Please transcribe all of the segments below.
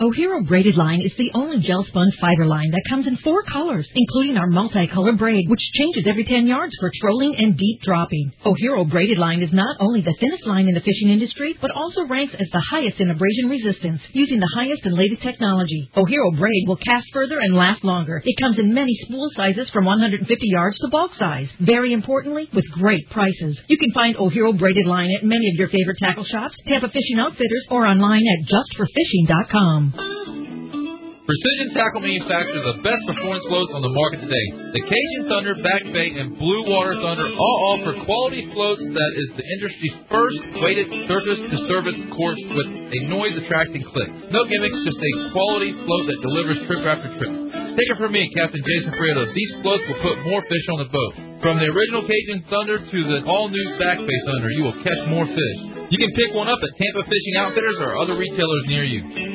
O'Hero Braided Line is the only gel spun fiber line that comes in 4 colors, including our multicolor braid, which changes every 10 yards for trolling and deep dropping. O'Hero Braided Line is not only the thinnest line in the fishing industry, but also ranks as the highest in abrasion resistance, using the highest and latest technology. O'Hero Braid will cast further and last longer. It comes in many spool sizes from 150 yards to bulk size. Very importantly, with great prices. You can find O'Hero Braided Line at many of your favorite tackle shops, Tampa Fishing Outfitters, or online at justforfishing.com. Precision Tackle manufactures the best performance floats on the market today. The Cajun Thunder, Back Bait, and Blue Water Thunder all offer quality floats that is the industry's first weighted surface-to-surface course with a noise-attracting clip. No gimmicks, just a quality float that delivers trip after trip. Take it from me, Captain Jason Prieto. These floats will put more fish on the boat. From the original Cajun Thunder to the all-new Back Bait Thunder, you will catch more fish. You can pick one up at Tampa Fishing Outfitters or other retailers near you.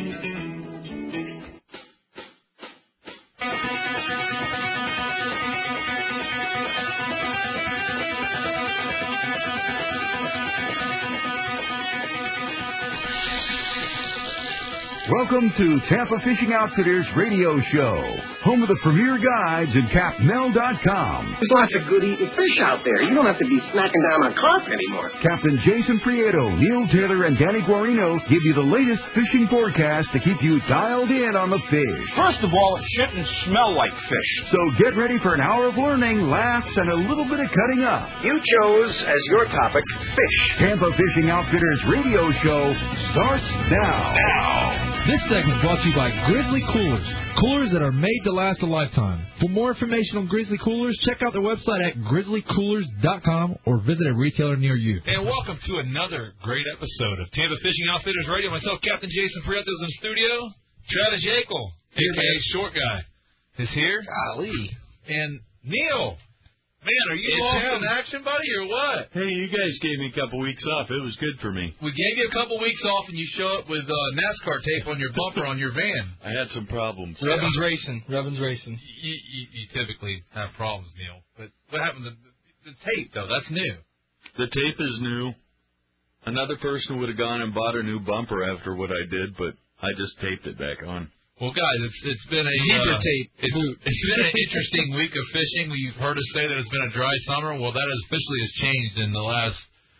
Welcome to Tampa Fishing Outfitters Radio Show, home of the premier guides at CapMel.com. There's lots of good-eating fish out there. You don't have to be snacking down on carp anymore. Captain Jason Prieto, Neil Taylor, and Danny Guarino give you the latest fishing forecast to keep you dialed in on the fish. First of all, it shouldn't smell like fish. So get ready for an hour of learning, laughs, and a little bit of cutting up. You chose as your topic fish. Tampa Fishing Outfitters Radio Show starts now. This segment brought to you by Grizzly Coolers. Coolers that are made to last a lifetime. For more information on Grizzly Coolers, check out their website at grizzlycoolers.com or visit a retailer near you. And welcome to another great episode of Tampa Fishing Outfitters Radio. Myself, Captain Jason Prieto, is in the studio. Travis Yakel, a.k.a. Short Guy, is here. Golly. And Neil. Man, are you lost in action, buddy, or what? Hey, you guys gave me a couple weeks off. It was good for me. We gave you a couple weeks off, and you show up with NASCAR tape on your bumper on your van. I had some problems. Revan's racing. You typically have problems, Neil. But what happened to the tape, though? That's new. The tape is new. Another person would have gone and bought a new bumper after what I did, but I just taped it back on. Well, guys, it's been a zebra tape. It's been an interesting week of fishing. You've heard us say that it's been a dry summer. Well, that officially has changed in the last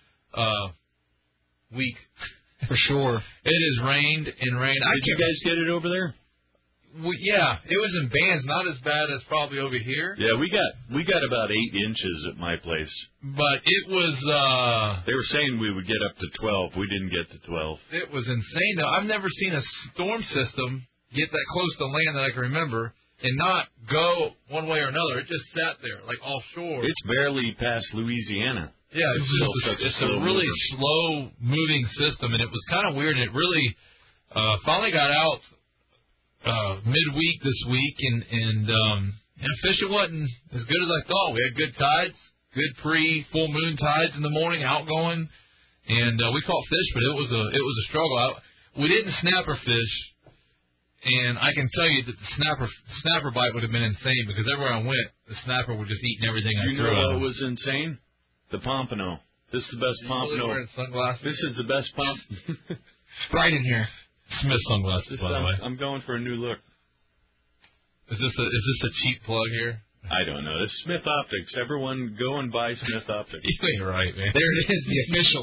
week. For sure. It has rained and rained. Did you guys get it over there? Yeah, it was in bands, not as bad as probably over here. Yeah, we got about 8 inches at my place. But it was. They were saying we would get up to 12. We didn't get to 12. It was insane, though. I've never seen a storm system get that close to land that I can remember and not go one way or another. It just sat there, like offshore. It's barely past Louisiana. Yeah, it's a really slow-moving system, and it was kind of weird. And it really finally got out midweek this week, and fishing wasn't as good as I thought. We had good tides, good pre-full moon tides in the morning, outgoing, and we caught fish, but it was a struggle. We didn't snapper fish. And I can tell you that the snapper bite would have been insane because everywhere I went, the snapper was just eating everything I threw at him. You know what was insane? The pompano. This is the best pompano. Really wearing sunglasses? This is the best pompano. Right in here. Smith sunglasses, by the way. I'm going for a new look. Is this a cheap plug here? I don't know. It's Smith Optics. Everyone go and buy Smith Optics. You ain't right, man. There it is, the official.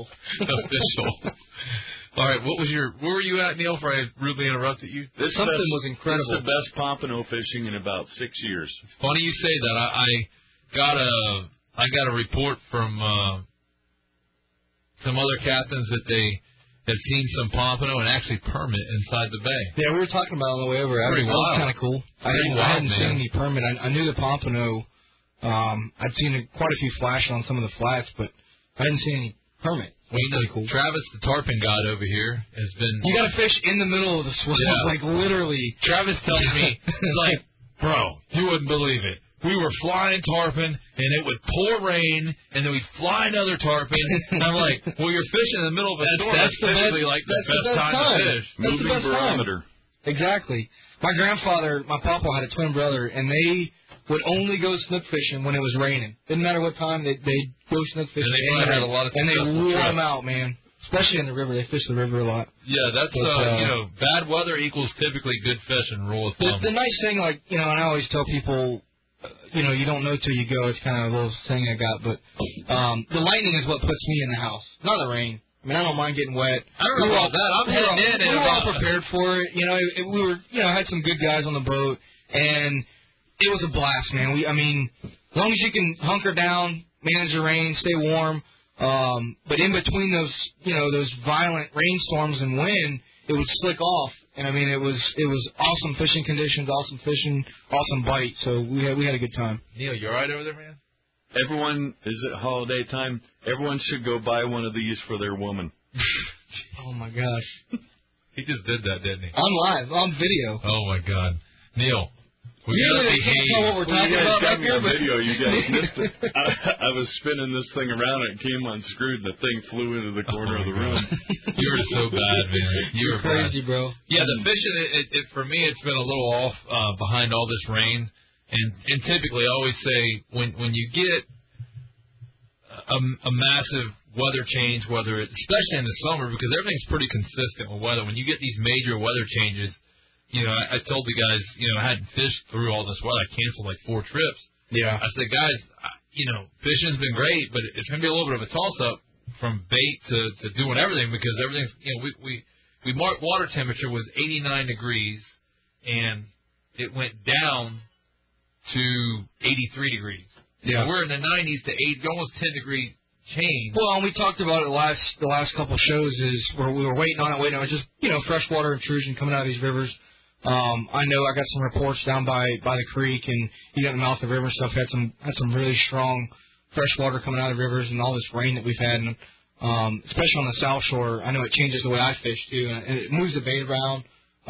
All right, where were you at, Neil, before I rudely interrupted you? Something was incredible. This is the best pompano fishing in about 6 years. It's funny you say that. I got a report from some other captains that they have seen some pompano and actually permit inside the bay. Yeah, we were talking about it on the way over. That was kind of cool. I hadn't seen any permit. I knew the pompano. I'd seen quite a few flashing on some of the flats, but I hadn't seen any permit. Well, you know, cool. Travis, the tarpon god over here, has been... You got to fish in the middle of the swell. Yeah. Like, literally. Travis tells me, he's like, bro, you wouldn't believe it. We were flying tarpon, and it would pour rain, and then we'd fly another tarpon. And I'm like, well, you're fishing in the middle of a storm. That's typically like the best time to fish. That's the best barometer. Time. Exactly. My grandfather, my papa had a twin brother, and they would only go snook fishing when it was raining. Didn't matter what time, they'd go snook fishing. And they wore them out, man. especially in the river. They fish the river a lot. Yeah, that's bad weather equals typically good fishing. Rule of thumb. The nice thing, and I always tell people, you don't know till you go. It's kind of a little thing I got, but the lightning is what puts me in the house, not the rain. I mean, I don't mind getting wet. I don't know about that. I'm heading in. We were all prepared for it. We were, had some good guys on the boat, and it was a blast, man. As long as you can hunker down, manage the rain, stay warm. But in between those violent rainstorms and wind, it would slick off. And it was awesome fishing conditions, awesome fishing, awesome bite. So we had a good time. Neil, you all right over there, man? Everyone, is it holiday time? Everyone should go buy one of these for their woman. Oh my gosh. He just did that, didn't he? On live, on video. Oh my God, Neil. We can't tell what we're talking about back here, but video, you guys missed it. I was spinning this thing around, and it came unscrewed, and the thing flew into the corner of the room. You were so bad, man. You're crazy, bro. Yeah, the fishing, for me, it's been a little off behind all this rain. And typically, I always say, when you get a massive weather change, especially in the summer, because everything's pretty consistent with weather, when you get these major weather changes, I told the guys, I hadn't fished through all this weather. I canceled like 4 trips. Yeah. I said, guys, fishing's been great, but it's going to be a little bit of a toss-up from bait to doing everything, because everything's, we marked water temperature was 89 degrees, and it went down to 83 degrees. Yeah. So we're in the 90s to 80, almost 10 degree change. Well, and we talked about it the last couple of shows is where we were waiting on it. It was just, freshwater intrusion coming out of these rivers. I know I got some reports down by the creek, and even at the mouth of the river and stuff had some really strong freshwater coming out of the rivers, and all this rain that we've had, and especially on the South Shore. I know it changes the way I fish too, and it moves the bait around.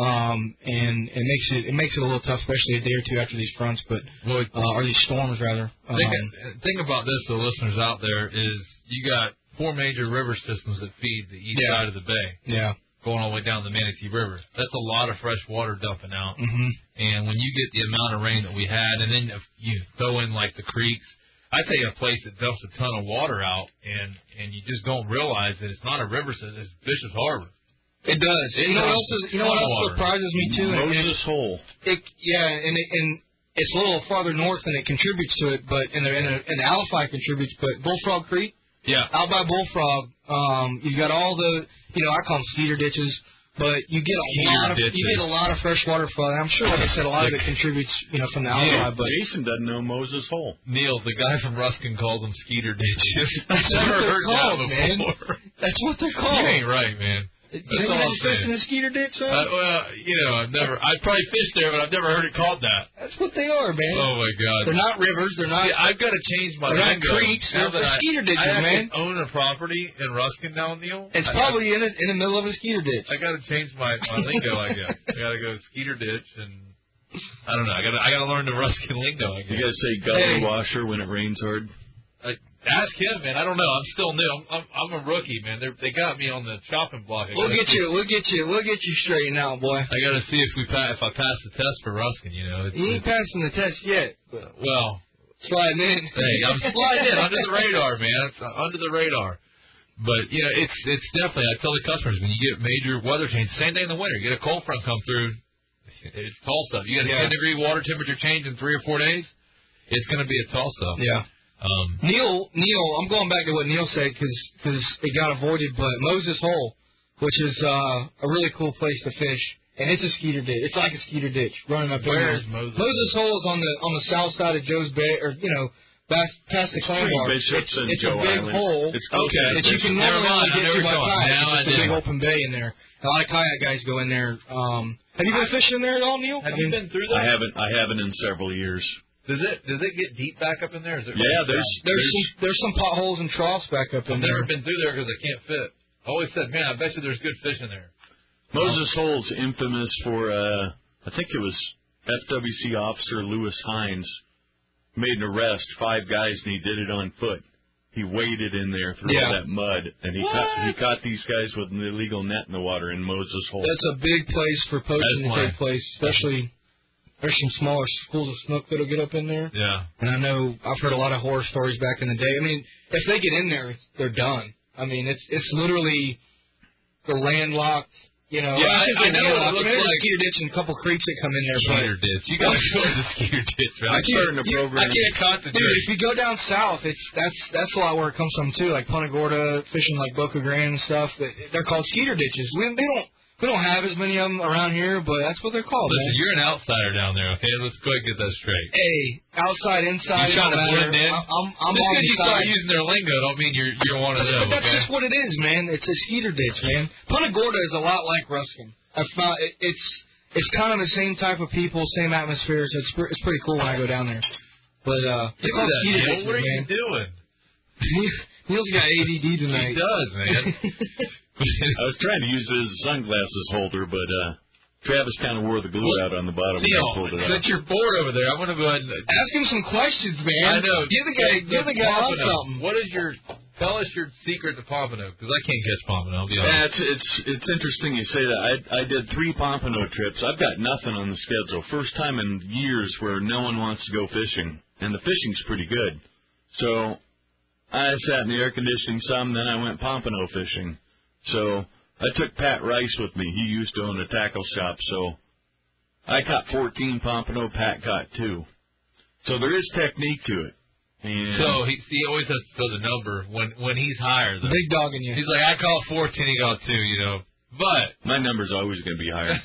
And it makes it a little tough, especially a day or two after these fronts, or these storms rather. Think about this, the listeners out there, is you got 4 major river systems that feed the east side of the bay. Yeah. Going all the way down the Manatee River. That's a lot of fresh water dumping out. Mm-hmm. And when you get the amount of rain that we had, and then if you throw in like the creeks, I tell you a place that dumps a ton of water out, and you just don't realize that it's not a river system, it's Bishop's Harbor. It does. You know what else surprises me too? Moses Hole. And it's a little farther north and it contributes to it, but and the Alafai contributes. But Bullfrog Creek, out by Bullfrog, you've got all the I call them skeeter ditches, but you get a lot of fresh water flow. I'm sure, like I said, a lot of it contributes from the Alafai. But Jason doesn't know Moses Hole. Neil, the guy from Ruskin calls them skeeter ditches. That's what they're called, man. That's what they're called. You ain't right, man. You never fished in a skeeter ditch, son? I've probably fished there, but I've never heard it called that. That's what they are, man. Oh my God. They're not rivers. They're not. Yeah, I've got to change my lingo. They're lingo. not creeks. They're skeeter ditches, man. I own a property in Ruskin now, Neil. It's probably in the middle of a skeeter ditch. I got to change my lingo, I guess. I got to go skeeter ditch, and I don't know. I got to learn the Ruskin lingo, I guess. You got to say gully washer when it rains hard. Ask him, man. I don't know. I'm still new. I'm a rookie, man. They got me on the chopping block. We'll get you straightened out, boy. I got to see if I pass the test for Ruskin. You ain't passing the test yet. Well, sliding in. Hey, I'm sliding in under the radar, man. It's under the radar. But it's definitely. I tell the customers when you get major weather change, same day in the winter, you get a cold front come through. It's tall stuff. You got a 10-degree water temperature change in 3 or 4 days. It's going to be a tall stuff. Yeah. Neil, I'm going back to what Neil said because it got avoided, but Moses Hole, which is a really cool place to fish, and it's a skeeter ditch. It's like a skeeter ditch running up there. Where is Moses? Moses Hole is on the south side of Joe's Bay, or past the clam bar. It's a big hole that you can normally get to by kayak. It's a big open bay in there. A lot of kayak guys go in there. Have you been fishing there at all, Neil? Have you been through that? I haven't in several years. Does it get deep back up in there? There's some potholes and troughs back up in there. I've never been through there because I can't fit. I always said, man, I bet you there's good fish in there. Moses Hole's infamous for, I think it was FWC officer Lewis Hines made an arrest, 5 guys, and he did it on foot. He waded in there through all that mud, and he caught these guys with an illegal net in the water in Moses Hole. That's a big place for poaching to take place, especially. There's some smaller schools of snook that'll get up in there. Yeah. And I know I've heard a lot of horror stories back in the day. I mean, if they get in there, they're done. I mean, it's literally the landlocked. You know, yeah, I know what it looks like. Skeeter ditch and a couple creeks that come in there. Skeeter ditch. You got to go to the Skeeter ditch, man. I can't concentrate. Dude, if you go down south, that's a lot where it comes from too. Like Punta Gorda, fishing like Boca Grande and stuff. They're called Skeeter ditches. We don't have as many of them around here, but that's what they're called. Listen, man. you're an outsider down there, okay? Let's go ahead and get that straight. Hey, outside, inside, you trying to blend in? I'm just on because the you side. start using their lingo don't mean you're one of them. But that's okay? just what it is, man. It's a Skeeter ditch, man. Punta Gorda is a lot like Ruskin. I found it's kind of the same type of people, same atmosphere. So it's pretty cool when I go down there. But give me that, Skeeter Neil. ditches, What are you man. doing? Neil's got ADD tonight. He does, man. I was trying to use it as a sunglasses holder, but Travis kind of wore the glue out on the bottom when I pulled it out. Since you're bored over there, I'm going to go ahead and ask him some questions, man. I know. Give the guy on something. What is tell us your secret to pompano, because I can't catch pompano. I'll be honest. Yeah, it's interesting you say that. I did 3 pompano trips. I've got nothing on the schedule. First time in years where no one wants to go fishing, and the fishing's pretty good. So I sat in the air conditioning some, then I went pompano fishing. So I took Pat Rice with me. He used to own a tackle shop, so I caught 14 pompano, Pat caught 2. So there is technique to it. And so he always has to throw the number when he's higher. Though. Big dog in you. He's like, I caught 14, he got 2, you know. But my number's always going to be higher.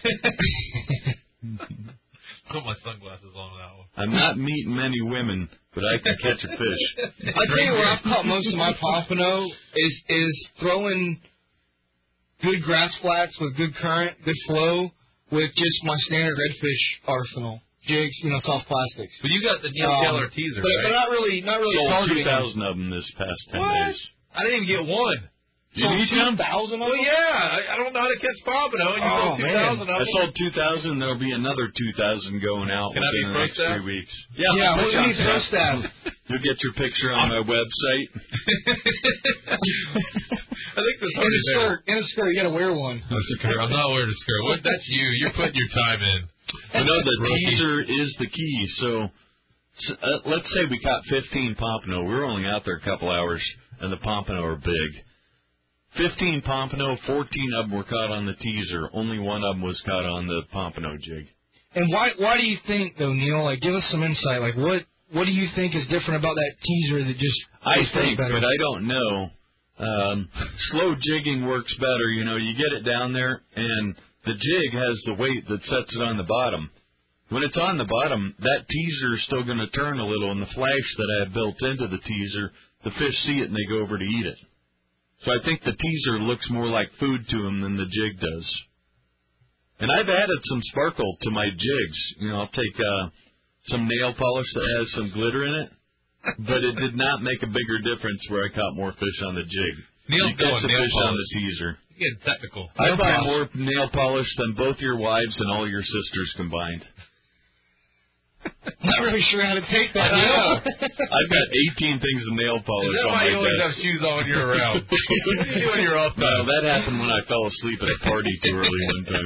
Put my sunglasses on that one. I'm not meeting many women, but I can catch a fish. I tell you where I've caught most of my pompano is throwing good grass flats with good current, good flow, with just my standard redfish arsenal. Jigs, soft plastics. But you got the Neil Keller teaser, but right? But not really sold targeting 2,000 of them this past 10 what? days. I didn't even get one. You need 2,000 of them? Well, yeah. I don't know how to catch pompano. And you sold 2,000 of them. I sold 2,000. There'll be another 2,000 going out within the next 3 weeks. Yeah, what do you need pro staff? You'll get your picture on my website. I think there's in a skirt. You got to wear one. I'm not wearing a skirt. That's you. You're putting your time in. But no, the teaser is the key. So let's say we caught 15 pompano. We're only out there a couple hours, and the pompano are big. 15 pompano, 14 of them were caught on the teaser. Only one of them was caught on the pompano jig. And why do you think, though, Neil? Like, give us some insight. Like, what do you think is different about that teaser that just I think, better? but I don't know. Slow jigging works better. You get it down there, and the jig has the weight that sets it on the bottom. When it's on the bottom, that teaser is still going to turn a little, and the flash that I have built into the teaser, the fish see it and they go over to eat it. So I think the teaser looks more like food to them than the jig does. And I've added some sparkle to my jigs. I'll take some nail polish that has some glitter in it, but it did not make a bigger difference where I caught more fish on the jig. Neil's you catch going the nail fish polish. on the teaser. You're getting technical. I buy more nail polish than both your wives and all your sisters combined. Not really sure how to take that. I've got 18 things of nail polish Is that on why my you always desk. have shoes on when you're around? What do you do when you're off time? No, that happened when I fell asleep at a party too early one time.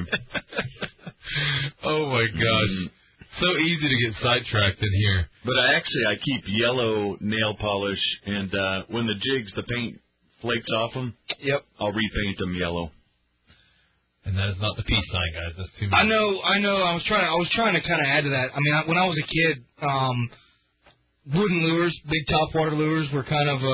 Oh my gosh. So easy to get sidetracked in here. But I keep yellow nail polish, and when the jigs, the paint flakes off them, yep, I'll repaint them yellow. And that is not the peace sign, guys. That's too much. I know. I was trying to kind of add to that. I mean, when I was a kid, wooden lures, big topwater lures, were kind of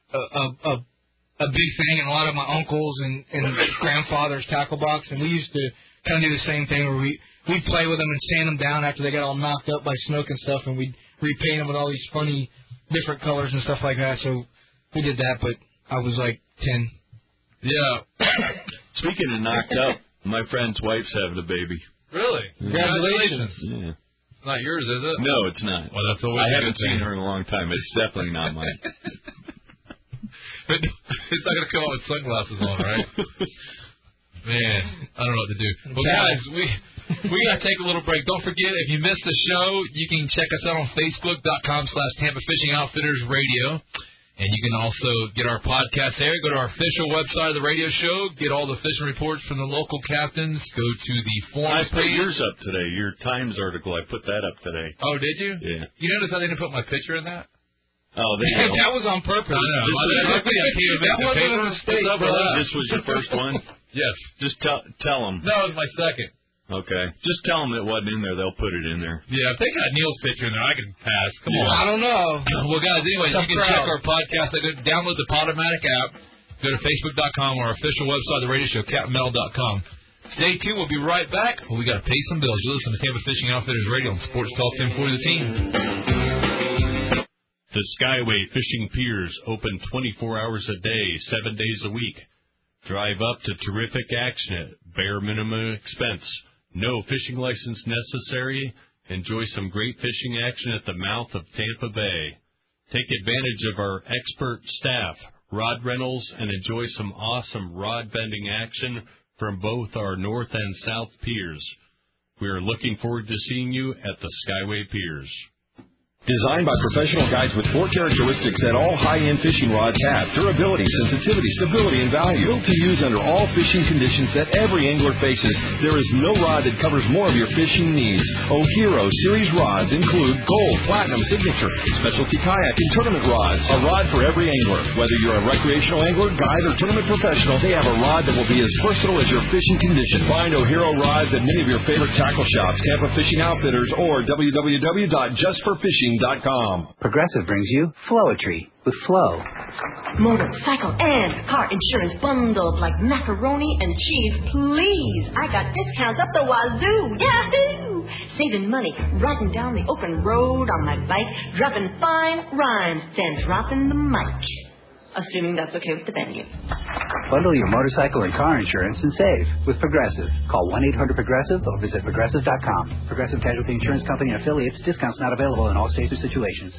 a big thing, and a lot of my uncles and grandfather's tackle box, and we used to kind of do the same thing where we'd play with them and sand them down after they got all knocked up by smoke and stuff, and we'd repaint them with all these funny different colors and stuff like that. So we did that, but I was like 10. Yeah. Speaking of knocked up, my friend's wife's having a baby. Really? Congratulations. Yeah. It's not yours, is it? No, it's not. Well, that's always I haven't seen her in a long time. It's definitely not mine. But it's not going to come out with sunglasses on, right? Man, I don't know what to do. Well, guys, we got to take a little break. Don't forget, if you missed the show, you can check us out on Facebook.com/Tampa Fishing Outfitters Radio. And you can also get our podcast there. Go to our official website of the radio show. Get all the fishing reports from the local captains. Go to the forums I put page. yours up today. Your Times article, I put that up today. Oh, did you? Yeah. You notice I didn't put my picture in that? Oh, there you go. That was on purpose. That wasn't a mistake. This was your first one? Yes. Just tell them. That was my second. Okay. Just tell them it wasn't in there. They'll put it in there. Yeah, if they got Neil's picture in there, I can pass. Come on. I don't know. Well, guys, anyways, you can check our podcast. Download the Podomatic app. Go to Facebook.com or our official website, the radio show, CaptainMel.com. Stay tuned. We'll be right back. We got to pay some bills. You listen to Tampa Fishing Outfitters Radio on Sports Talk 1040 The Team. The Skyway Fishing Piers open 24 hours a day, 7 days a week. Drive up to terrific action at bare minimum expense. No fishing license necessary. Enjoy some great fishing action at the mouth of Tampa Bay. Take advantage of our expert staff, rod rentals, and enjoy some awesome rod bending action from both our north and south piers. We are looking forward to seeing you at the Skyway Piers. Designed by professional guides with 4 characteristics that all high-end fishing rods have: durability, sensitivity, stability, and value. Built to use under all fishing conditions that every angler faces, there is no rod that covers more of your fishing needs. O'Hero Series rods include gold, platinum, signature, specialty kayak, and tournament rods. A rod for every angler. Whether you're a recreational angler, guide, or tournament professional, they have a rod that will be as versatile as your fishing condition. Find O'Hero rods at many of your favorite tackle shops, Tampa Fishing Outfitters, or www.justforfishing.com. Progressive brings you Flowetry with Flow. Motorcycle and car insurance bundled like macaroni and cheese, please. I got discounts up the wazoo. Yahoo! Saving money, riding down the open road on my bike, dropping fine rhymes, then dropping the mic. Assuming that's okay with the venue. Bundle your motorcycle and car insurance and save with Progressive. Call 1-800-PROGRESSIVE or visit Progressive.com. Progressive Casualty Insurance Company and affiliates. Discounts not available in all states or situations.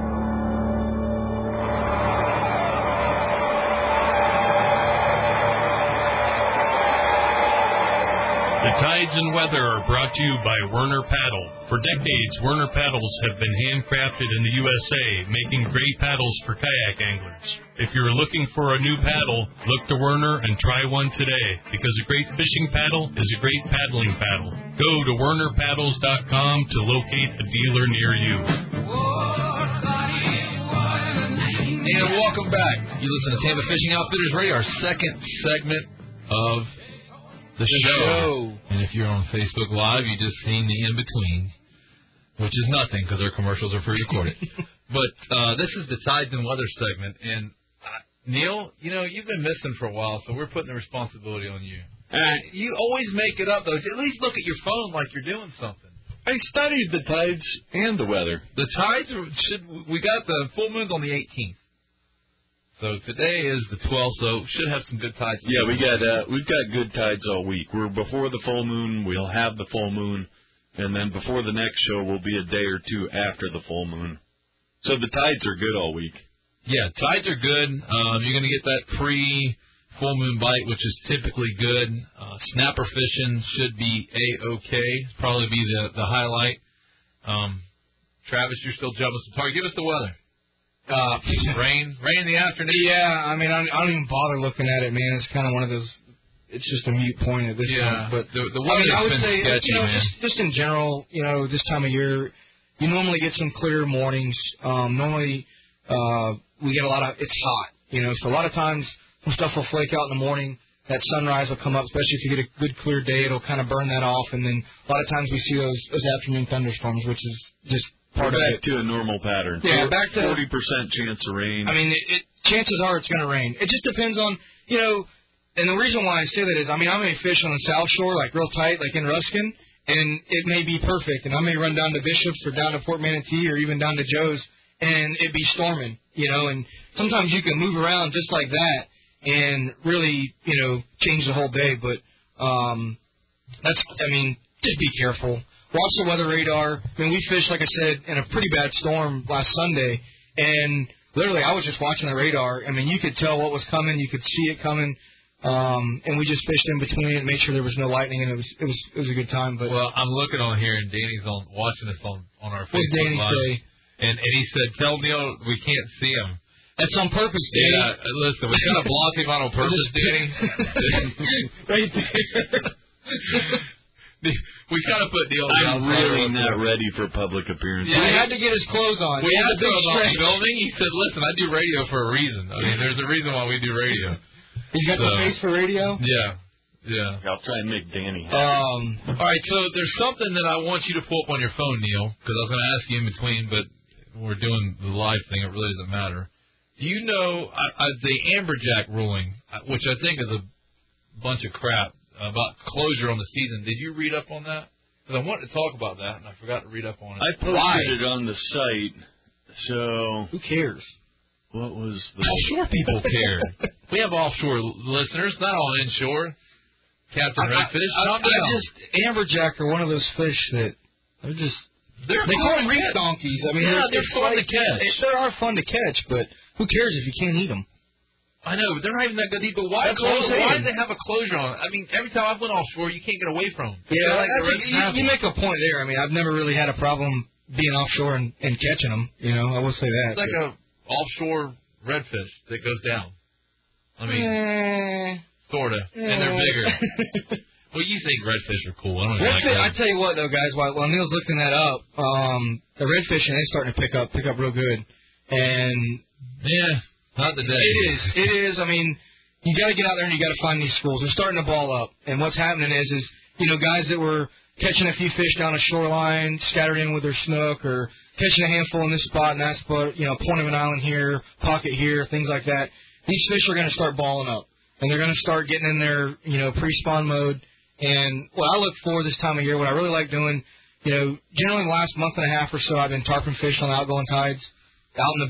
The tides and weather are brought to you by Werner Paddle. For decades, Werner Paddles have been handcrafted in the USA, making great paddles for kayak anglers. If you're looking for a new paddle, look to Werner and try one today, because a great fishing paddle is a great paddling paddle. Go to WernerPaddles.com to locate a dealer near you. And welcome back. You listen to Tampa Fishing Outfitters Radio, our second segment of the show. And if you're on Facebook Live, you just seen the in-between, which is nothing because our commercials are pre-recorded. But this is the Tides and Weather segment. And, Neil, you know, you've been missing for a while, so we're putting the responsibility on you. You always make it up, though. At least look at your phone like you're doing something. I studied the tides and the weather. The tides, we got the full moon's on the 18th. So today is the 12th, so should have some good tides. Yeah, we've got good tides all week. We're before the full moon. We'll have the full moon, and then before the next show will be a day or two after the full moon. So the tides are good all week. Yeah, tides are good. You're going to get that pre-full moon bite, which is typically good. Snapper fishing should be A-okay. Probably be the highlight. Travis, you're still jumping some target. Give us the weather. Rain in the afternoon. Yeah, I mean, I don't even bother looking at it, man. It's kind of one of those. It's just a mute point at this point. But the weather's I would been say, sketchy, man. just in general, this time of year, you normally get some clear mornings. Normally, we get a lot of. It's hot, so a lot of times some stuff will flake out in the morning. That sunrise will come up, especially if you get a good clear day. It'll kind of burn that off, and then a lot of times we see those afternoon thunderstorms, which is just. We're back to a normal pattern. Yeah, back to 40% chance of rain. I mean, chances are it's going to rain. It just depends on, and the reason why I say that is, I may fish on the South Shore, like real tight, like in Ruskin, and it may be perfect, and I may run down to Bishop's or down to Port Manatee or even down to Joe's, and it be storming, and sometimes you can move around just like that and really, change the whole day, but just be careful. Watch the weather radar. We fished, like I said, in a pretty bad storm last Sunday, and literally I was just watching the radar. You could tell what was coming. You could see it coming, and we just fished in between it and made sure there was no lightning, and it was a good time. But well, I'm looking on here, and Danny's watching us on our Facebook What's Danny Live. say? And he said, "Tell Neil we can't see him." That's on purpose, Danny. Yeah, listen, we kind of blocked him on purpose, Danny. Right there. We kind of put Neil. I'm really not ready for public appearances. Yeah, he had to get his clothes on. We asked him about the building. He said, "Listen, I do radio for a reason. I mean, there's a reason why we do radio." He's got the face for radio. Yeah. I'll try and make Danny. All right, so there's something that I want you to pull up on your phone, Neil, because I was going to ask you in between, but we're doing the live thing. It really doesn't matter. Do you know the Amberjack ruling, which I think is a bunch of crap about closure on the season? Did you read up on that? Because I wanted to talk about that, and I forgot to read up on it. I posted it on the site, so... Who cares? What was the... Offshore people care. We have offshore listeners, not all inshore. Captain Redfish, Amberjack are one of those fish that they're just... They call them reef donkeys. I mean, they're fun to catch. They are fun to catch, but who cares if you can't eat them? I know, but they're not even that good to eat. But why do they have a closure on it? I mean, every time I've went offshore, you can't get away from them. Yeah, you make a point there. I mean, I've never really had a problem being offshore and catching them. You know, I will say that. It's like a offshore redfish that goes down. I mean, sort of. And they're bigger. Well, you think redfish are cool. I don't even like that. I tell you what, though, guys, while Neil's looking that up, the redfish, and they're starting to pick up real good. And yeah, not today. It is. I mean, you got to get out there and you got to find these schools. They're starting to ball up. And what's happening is you know, guys that were catching a few fish down a shoreline, scattered in with their snook, or catching a handful in this spot and that spot, you know, point of an island here, pocket here, things like that. These fish are going to start balling up. And they're going to start getting in their, you know, pre-spawn mode. And what I look for this time of year, what I really like doing, you know, generally the last month and a half or so, I've been tarpon fishing on the outgoing tides, out in the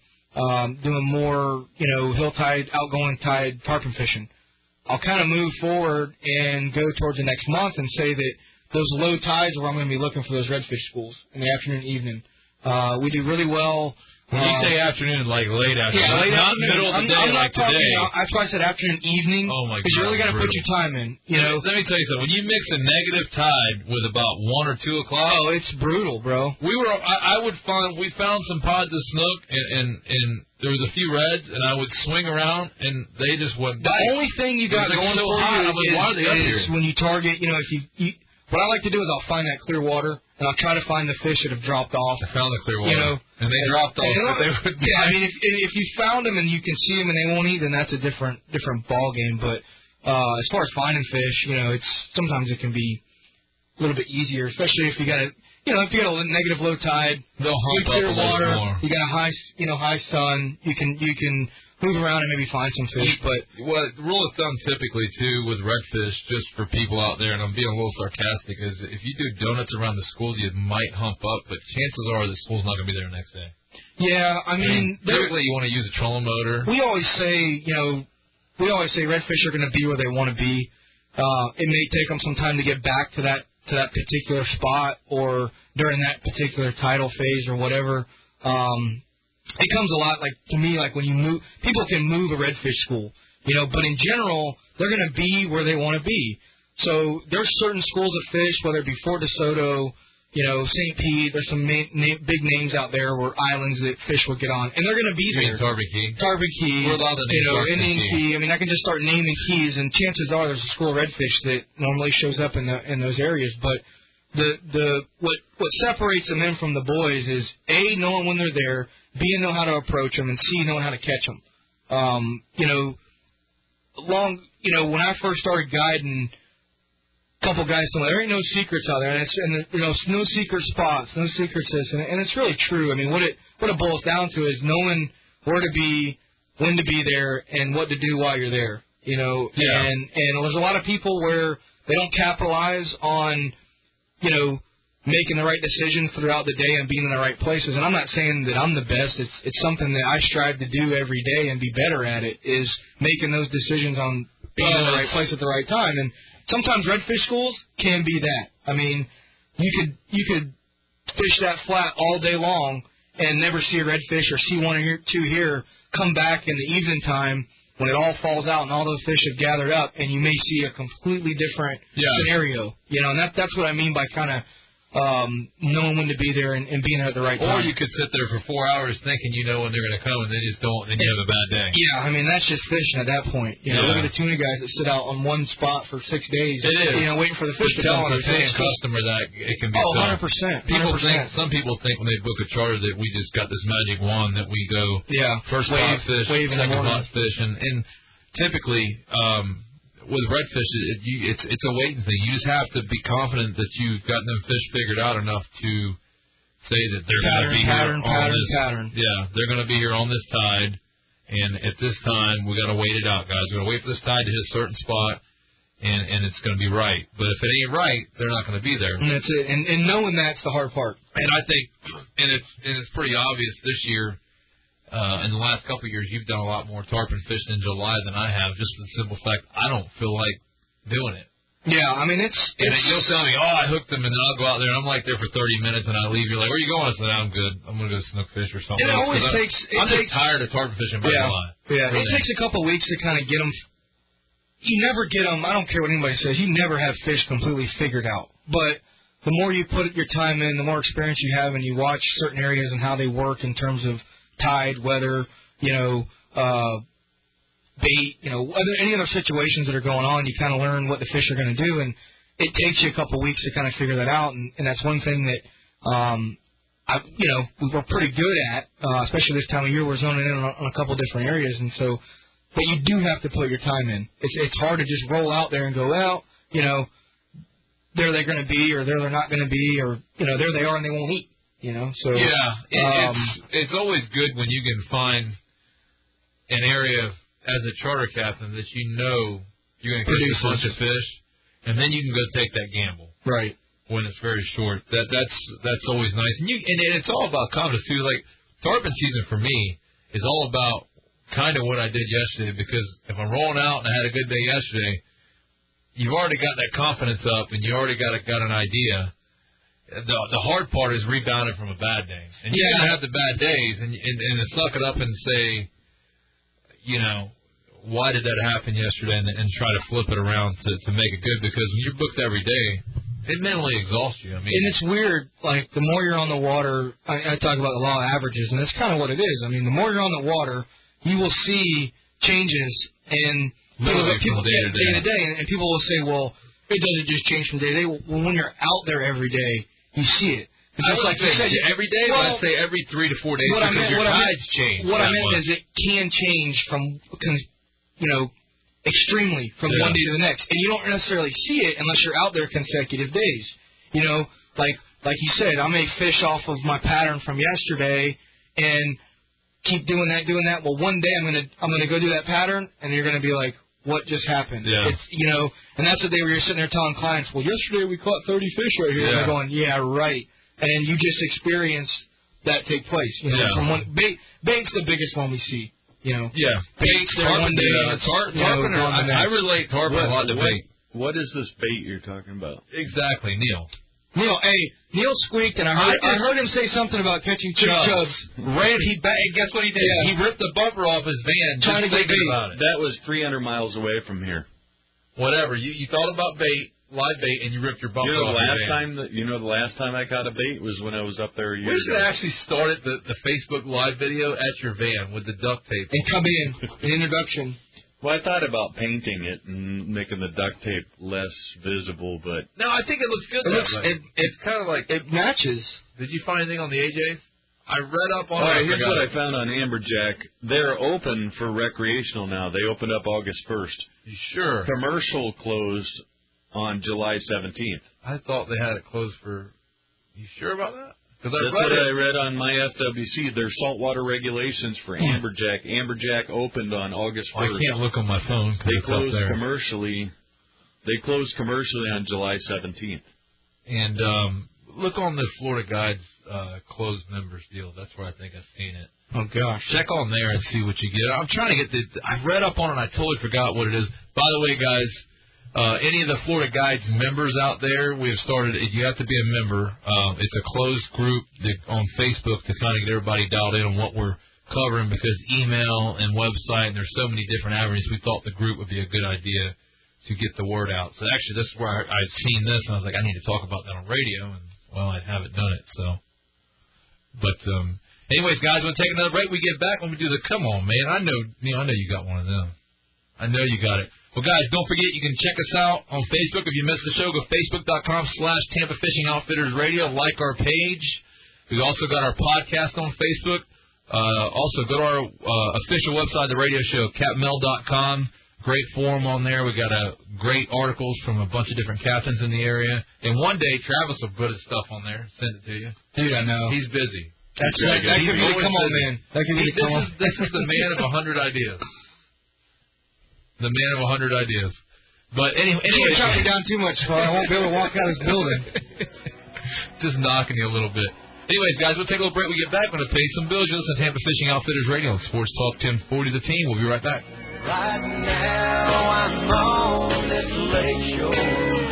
bay, doing more, you know, hill tide, outgoing tide tarpon fishing. I'll kind of move forward and go towards the next month and say that those low tides are where I'm going to be looking for those redfish schools in the afternoon and evening. We do really well. When you say afternoon, like late afternoon, not middle of the day like today. That's why I said afternoon, evening. Oh, my God. Because you really got to put your time in. You know. Let me tell you something. When you mix a negative tide with about 1 or 2 o'clock. Oh, it's brutal, bro. We found some pods of snook, and there was a few reds, and I would swing around, and they just went. The only thing you got going for you is when you target, you know, if you what I like to do is I'll find that clear water, and I'll try to find the fish that have dropped off. I found the clear water. You know, and they dropped off. I mean, if you found them and you can see them and they won't eat, then that's a different ball game. But as far as finding fish, you know, sometimes it can be a little bit easier, especially if you got a negative low tide, clear water, you got a high sun, you can move around and maybe find some fish. But the rule of thumb typically too with redfish, just for people out there, and I'm being a little sarcastic, is if you do donuts around the schools, you might hump up, but chances are the school's not going to be there next day. Yeah, I mean, typically you want to use a trolling motor. We always say redfish are going to be where they want to be. It may take them some time to get back to that particular spot or during that particular tidal phase or whatever. It comes a lot, like, to me, like when you move, people can move a redfish school, you know, but in general, they're going to be where they want to be. So there's certain schools of fish, whether it be Fort DeSoto, you know, St. Pete, there's some big names out there where islands that fish would get on, and they're going to be there. Tarpon Key? Tarpon Key, We're allowed to name Indian Key. I mean, I can just start naming keys, and chances are there's a school of redfish that normally shows up in those areas, but what separates the men from the boys is A, knowing when they're there, B, know how to approach them, and C, knowing how to catch them. When I first started guiding, a couple guys told me there ain't no secrets out there, and no secret spots, no secrets this, and it's really true. I mean, what it boils down to is knowing where to be, when to be there, and what to do while you're there. You know, and there's a lot of people where they don't capitalize on, you know, making the right decisions throughout the day and being in the right places. And I'm not saying that I'm the best. It's something that I strive to do every day and be better at it, is making those decisions on being in the right place at the right time. And sometimes redfish schools can be that. I mean, you could fish that flat all day long and never see a redfish or see one or two here, come back in the evening time when it all falls out and all those fish have gathered up, and you may see a completely different scenario. You know, and that's what I mean by kind of knowing when to be there and being there at the right time. Or you could sit there for 4 hours thinking you know when they're going to come, and then you just don't, and then you have a bad day. Yeah, I mean, that's just fishing at that point. You know, look at the tuna guys that sit out on one spot for 6 days. It is. You know, waiting for the fish to come. Telling a paying customer that it can be tough. 100%. Some people think when they book a charter that we just got this magic wand that we go first spot fish, second spot fish, and typically with redfish, it's a waiting thing. You just have to be confident that you've gotten them fish figured out enough to say that they're going to be here on this. Yeah, they're going to be here on this tide, and at this time we got to wait it out, guys. We're going to wait for this tide to hit a certain spot, and it's going to be right. But if it ain't right, they're not going to be there. And that's it. And knowing that's the hard part. And I think, and it's pretty obvious this year. In the last couple of years, you've done a lot more tarpon fishing in July than I have, just for the simple fact I don't feel like doing it. Yeah, I mean, it's you'll tell me, I hooked them, and then I'll go out there, and I'm like there for 30 minutes, and I leave. You're like, where are you going? I said, I'm good. I'm going to go snook fish or something. It always takes... I'm just tired of tarpon fishing by July. Yeah, it takes a couple of weeks to kind of get them... You never get them, I don't care what anybody says, you never have fish completely figured out. But the more you put your time in, the more experience you have, and you watch certain areas and how they work in terms of tide, weather, bait, any other situations that are going on, you kind of learn what the fish are going to do, and it takes you a couple of weeks to kind of figure that out, and that's one thing that, we're pretty good at, especially this time of year. We're zoning in on a couple of different areas, and so, but you do have to put your time in. It's hard to just roll out there and go, well, there they're going to be, or there they're not going to be, or, there they are and they won't eat. So it's always good when you can find an area as a charter captain that you're going to catch a bunch of fish, and then you can go take that gamble. Right. When it's very short, that's always nice, and it's all about confidence too. Like tarpon season for me is all about kind of what I did yesterday, because if I'm rolling out and I had a good day yesterday, you've already got that confidence up, and you already got an idea. The hard part is rebounding from a bad day. And you're going to have the bad days and suck it up and say, why did that happen yesterday, and try to flip it around to make it good, because when you're booked every day, it mentally exhausts you. I mean, and it's weird, like the more you're on the water, I talk about the law of averages, and that's kind of what it is. I mean, the more you're on the water, you will see changes, and people day to day, and people will say, well, it doesn't just change from day to day. Well, when you're out there every day, you see it. Just like you said, every day, but I'd say every 3 to 4 days, because your tides change. What I meant is it can change from, extremely from one day to the next, and you don't necessarily see it unless you're out there consecutive days. Like you said, I may fish off of my pattern from yesterday and keep doing that. Well, one day I'm gonna go do that pattern, and you're gonna be like, what just happened? Yeah. It's, and that's the day where you're sitting there telling clients, well, yesterday we caught 30 fish right here. Yeah. And they're going, yeah, right. And you just experienced that take place. From bait's the biggest one we see. Yeah. Bait's there one day. Tarpon, I relate tarpon a lot to bait. What is this bait you're talking about? Exactly, Neil. Neil squeaked, and I heard him say something about catching chubs. Guess what he did? Yeah. He ripped the bumper off his van trying to get bait. About it. That was 300 miles away from here. Whatever. You thought about bait, live bait, and you ripped your bumper off your van. The last time I caught a bait was when I was up there a year ago. We should actually started the Facebook live video at your van with the duct tape. And come in, an introduction. Well, I thought about painting it and making the duct tape less visible, but... No, I think it looks good. It's kind of like... It matches. Did you find anything on the AJs? I read up on... All right, here's what I found on Amberjack. They're open for recreational now. They opened up August 1st. You sure? Commercial closed on July 17th. I thought they had it closed for... You sure about that? That's what I read on my FWC. There's saltwater regulations for Amberjack. Amberjack opened on August 1st. I can't look on my phone. They closed commercially. They closed commercially on July 17th. And look on the Florida Guides closed members deal. That's where I think I've seen it. Oh gosh! Check on there and see what you get. I'm trying to get I read up on it. And I totally forgot what it is. By the way, guys. Any of the Florida Guides members out there, we have started, you have to be a member. It's a closed group on Facebook to kind of get everybody dialed in on what we're covering, because email and website, and there's so many different avenues, we thought the group would be a good idea to get the word out. So actually, this is where I'd seen this, and I was like, I need to talk about that on radio, and well, I haven't done it. So, but anyways, guys, we'll take another break. We get back when we do the Come On, Man. I know, Neil, I know you got one of them. I know you got it. Well, guys, don't forget you can check us out on Facebook. If you missed the show, go Facebook.com/Tampa Fishing Outfitters Radio. Like our page. We also got our podcast on Facebook. Also, go to our official website, the radio show, capmel.com. Great forum on there. We got great articles from a bunch of different captains in the area. And one day, Travis will put his stuff on there. Send it to you. Dude, I know. He's busy. That could be the Come On Man. That could be the Come On. This is the man of 100 ideas. The man of 100 ideas. But anyway, you chop me down too much, so I won't be able to walk out of this building. Just knocking you a little bit. Anyways, guys, we'll take a little break. We get back. We're going to pay some bills. You're listening to Tampa Fishing Outfitters Radio on Sports Talk 1040 The Team. We'll be right back. Right now I'm on this lake shore,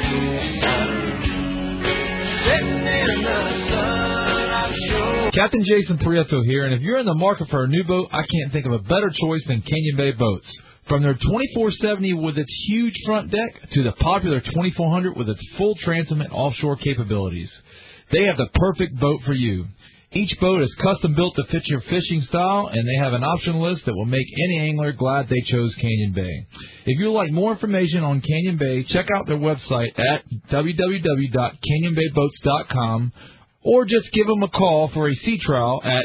sitting in the sun, I'm sure. Captain Jason Prieto here, and if you're in the market for a new boat, I can't think of a better choice than Canyon Bay Boats. From their 2470 with its huge front deck to the popular 2400 with its full transom and offshore capabilities, they have the perfect boat for you. Each boat is custom built to fit your fishing style, and they have an option list that will make any angler glad they chose Canyon Bay. If you'd like more information on Canyon Bay, check out their website at www.canyonbayboats.com or just give them a call for a sea trial at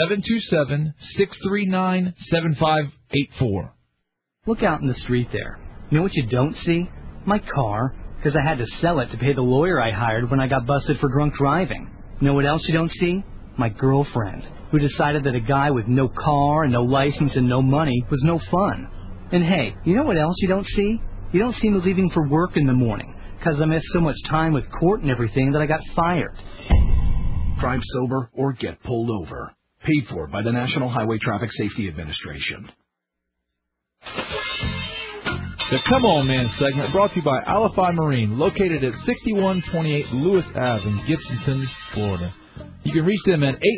727-639-7584. Look out in the street there. You know what you don't see? My car, because I had to sell it to pay the lawyer I hired when I got busted for drunk driving. You know what else you don't see? My girlfriend, who decided that a guy with no car and no license and no money was no fun. And hey, you know what else you don't see? You don't see me leaving for work in the morning, because I missed so much time with court and everything that I got fired. Drive sober or get pulled over. Paid for by the National Highway Traffic Safety Administration. The Come On Man segment brought to you by Alify Marine, located at 6128 Lewis Ave in Gibsonton, Florida. You can reach them at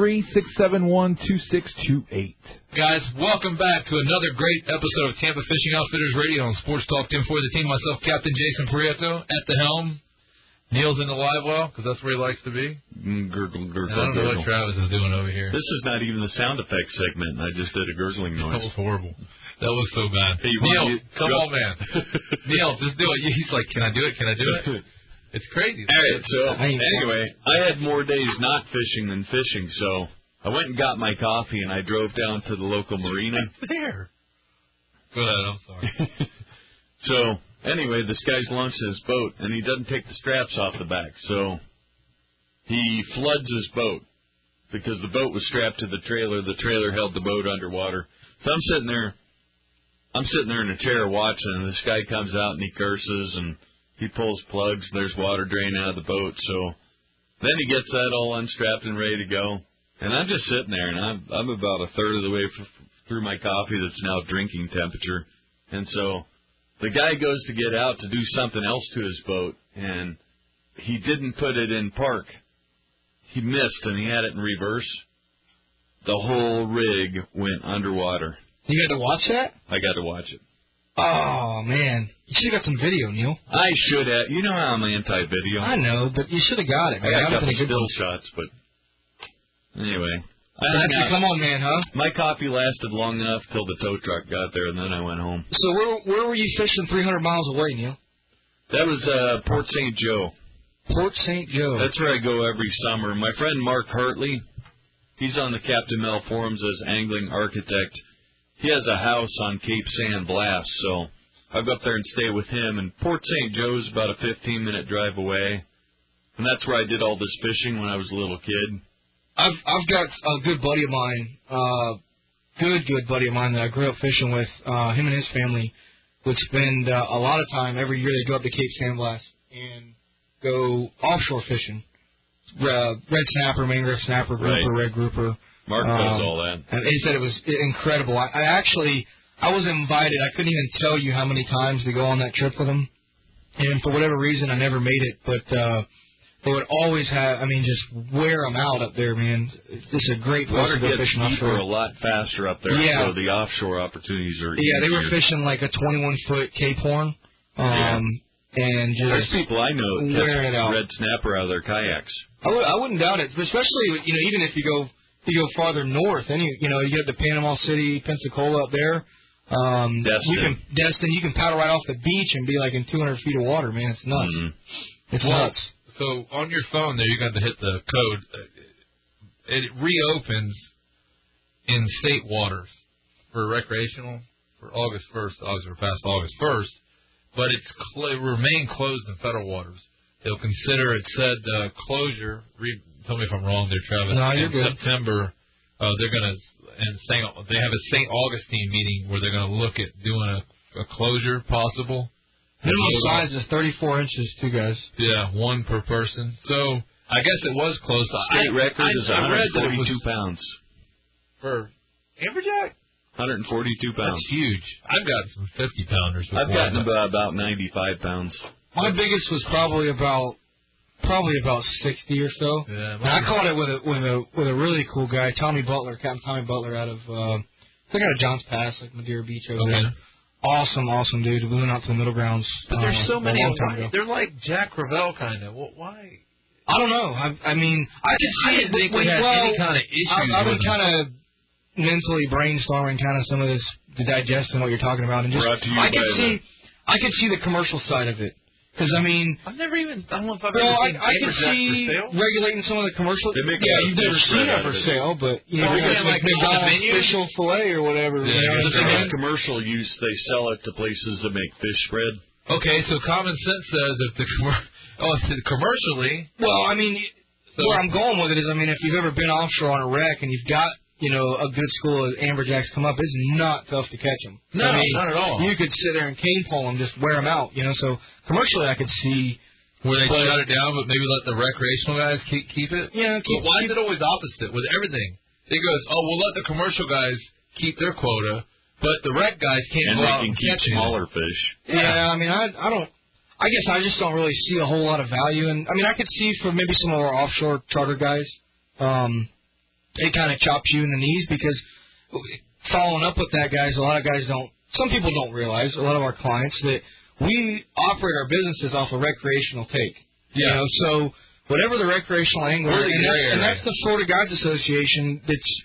813-671-2628. Guys, welcome back to another great episode of Tampa Fishing Outfitters Radio on Sports Talk 1040 The Team. Myself, Captain Jason Prieto, at the helm. Neil's in the live well, because that's where he likes to be. Gurgle, gurgle, I don't know what Travis is doing over here. This is not even the sound effects segment. I just did a gurgling noise. That was horrible. That was so bad. Hey, Neil, come on, man. Neil, just do it. He's like, can I do it? Can I do it? It's crazy. All right, so anyway, I had more days not fishing than fishing, so I went and got my coffee, and I drove down to the local marina. There. Go ahead, I'm sorry. So, anyway, this guy's launched his boat, and he doesn't take the straps off the back, so he floods his boat because the boat was strapped to the trailer. The trailer held the boat underwater. So I'm sitting there in a chair watching, and this guy comes out, and he curses, and he pulls plugs, and there's water draining out of the boat. So then he gets that all unstrapped and ready to go. And I'm just sitting there, and I'm about a third of the way through my coffee that's now drinking temperature. And so the guy goes to get out to do something else to his boat, and he didn't put it in park. He missed, and he had it in reverse. The whole rig went underwater. You had to watch that? I got to watch it. Oh, man. You should have got some video, Neil. I should have. You know how I'm anti-video. I know, but you should have got it. I got a couple still shots, but anyway. That's the Come On Man, huh? My coffee lasted long enough till the tow truck got there, and then I went home. So where were you fishing 300 miles away, Neil? That was Port St. Joe. Port St. Joe. That's where I go every summer. My friend Mark Hartley, he's on the Captain Mel forums as angling architect. He has a house on Cape San Blas, so I go up there and stay with him. And Port St. Joe's about a 15-minute drive away, and that's where I did all this fishing when I was a little kid. I've got a good buddy of mine, good buddy of mine that I grew up fishing with. Him and his family would spend a lot of time every year. They'd go up to Cape San Blas and go offshore fishing. Red snapper, mangrove snapper, grouper, red grouper. Mark does all that. And he said it was incredible. I was invited. I couldn't even tell you how many times to go on that trip with him. And for whatever reason, I never made it. But they would always have, just wear them out up there, man. It's a great place to go fishing offshore. Water gets deeper a lot faster up there, so the offshore opportunities are easier. Yeah, they were fishing like a 21-foot Cape Horn. And and just there's people I know that wearing it out. catch red snapper out of their kayaks. I wouldn't doubt it, especially even if you go farther north, and you get the Panama City, Pensacola up there. Destin, you can paddle right off the beach and be like in 200 feet of water, man. It's nuts. Mm-hmm. It's nuts. So on your phone there, you got to hit the code. It reopens in state waters for recreational for August 1st. Obviously, we're past August 1st, but it remain closed in federal waters. They'll consider it said closure. Tell me if I'm wrong there, Travis. No, you're in good. September, they're going to they have a St. Augustine meeting where they're going to look at doing a closure possible. Minimum size is 34 inches, too, guys. Yeah, one per person. So I guess it was close. State record is I read that it 142 was pounds. For amberjack? 142 pounds. That's huge. I've gotten some 50-pounders before. I've gotten about 95 pounds. My biggest was probably about 60 or so. Yeah, and I caught it with a really cool guy, Tommy Butler, Captain Tommy Butler, out of I think out of Johns Pass, like Madeira Beach over there. Awesome dude. We went out to the Middle Grounds. But there's so many. A long time ago. They're like Jack Ravel kind of. Why? I don't know. I mean, I could see I didn't think we had any kind of issues. I've been kind of mentally brainstorming kind of some of this to digest and what you're talking about, and just I could see the commercial side of it. Because, I mean... I don't know if I've well, ever seen I could see regulating some of the commercial... You've never seen it for sale, but... You know, like McDonald's official filet or whatever. Yeah, if there's commercial use, they sell it to places that make fish spread. Okay, so common sense says if commercially... Well, I mean, where I'm going with it is, I mean, if you've ever been offshore on a wreck and you've got... a good school of amberjacks come up, it's not tough to catch them. No, I mean, not at all. You could sit there and cane pole them, just wear them out, So commercially, I could see where they shut it down, but maybe let the recreational guys keep it. Yeah, but why is it always opposite with everything? It goes, we'll let the commercial guys keep their quota, but the rec guys can't go out and catch smaller fish. Yeah, I mean, I don't. I guess I just don't really see a whole lot of value in. I mean, I could see for maybe some of our offshore charter guys. It kind of chops you in the knees because following up with that, guys, a lot of guys don't, some people don't realize, a lot of our clients, that we operate our businesses off a recreational take. Yeah. So whatever the recreational angler, and that's the Florida Guides Association,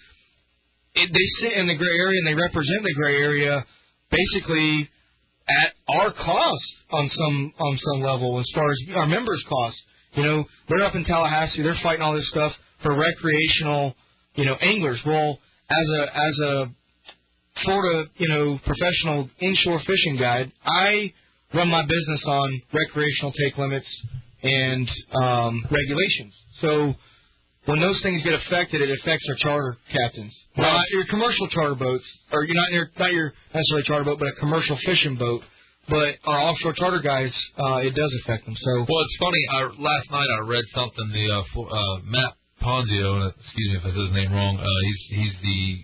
they sit in the gray area and they represent the gray area basically at our cost on some level as far as our members' cost. They're up in Tallahassee, they're fighting all this stuff for recreational anglers. Well, as a Florida, professional inshore fishing guide, I run my business on recreational take limits and regulations. So when those things get affected, it affects our charter captains. Not your commercial charter boats, or not your necessarily charter boat, but a commercial fishing boat. But our offshore charter guys, it does affect them. So well, it's funny. Last night I read something. Matt Ponzio, excuse me if I said his name wrong. He's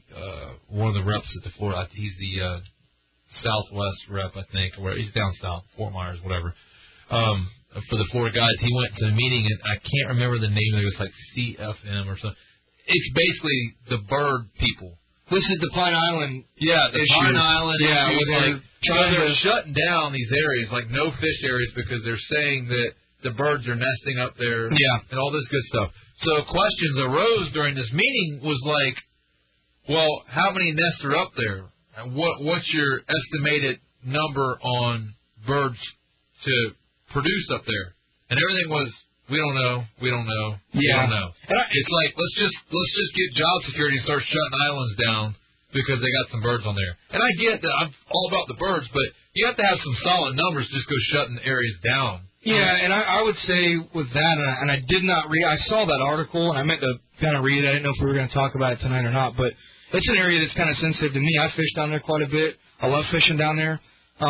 the one of the reps at the Florida. He's the Southwest rep, I think, or he's down south, Fort Myers, whatever. For the Florida guys, he went to the meeting, and I can't remember the name. It was like CFM or something. It's basically the bird people. This is the Pine Island. Yeah, the Pine Island. Yeah, they're shutting down these areas, like no fish areas, because they're saying that the birds are nesting up there. Yeah, and all this good stuff. So questions arose during this meeting was like, well, how many nests are up there? And what's your estimated number on birds to produce up there? And everything was, we don't know. We don't know. We don't know. It's like let's just get job security and start shutting islands down because they got some birds on there. And I get that I'm all about the birds, but you have to have some solid numbers to just go shutting areas down. Yeah, and I would say with that, and I did not read. I saw that article, and I meant to kind of read it. I didn't know if we were going to talk about it tonight or not, but it's an area that's kind of sensitive to me. I fish down there quite a bit. I love fishing down there.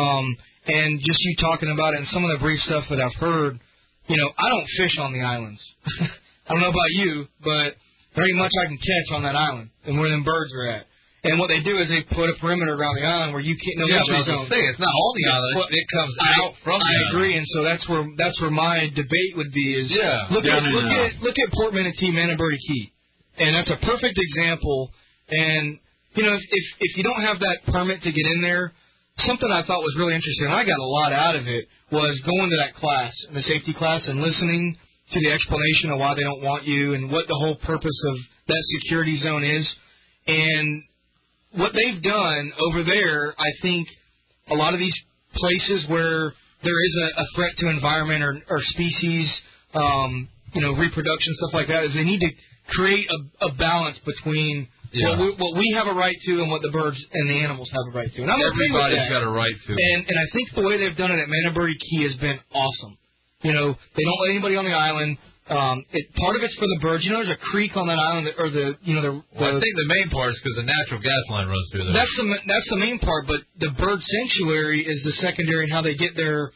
And just you talking about it and some of the brief stuff that I've heard, I don't fish on the islands. I don't know about you, but very much I can catch on that island and where them birds are at. And what they do is they put a perimeter around the island where you can't. No entry zone. It's not on the island. It comes out from the island. I agree, and so that's where my debate would be. Is look at Port Manatee, Manatee Key, and that's a perfect example. And if you don't have that permit to get in there, something I thought was really interesting, and I got a lot out of it, was going to that class, the safety class, and listening to the explanation of why they don't want you and what the whole purpose of that security zone is. And what they've done over there, I think a lot of these places where there is a threat to environment or species, reproduction, stuff like that, is they need to create a balance between what we have a right to and what the birds and the animals have a right to. And I'm Everybody's got a right to. And I think the way they've done it at Manatee Key has been awesome. They don't let anybody on the island. Part of it's for the birds. There's a creek on that island, or I think the main part is because the natural gas line runs through there. That's the main part, but the bird sanctuary is the secondary and how they get their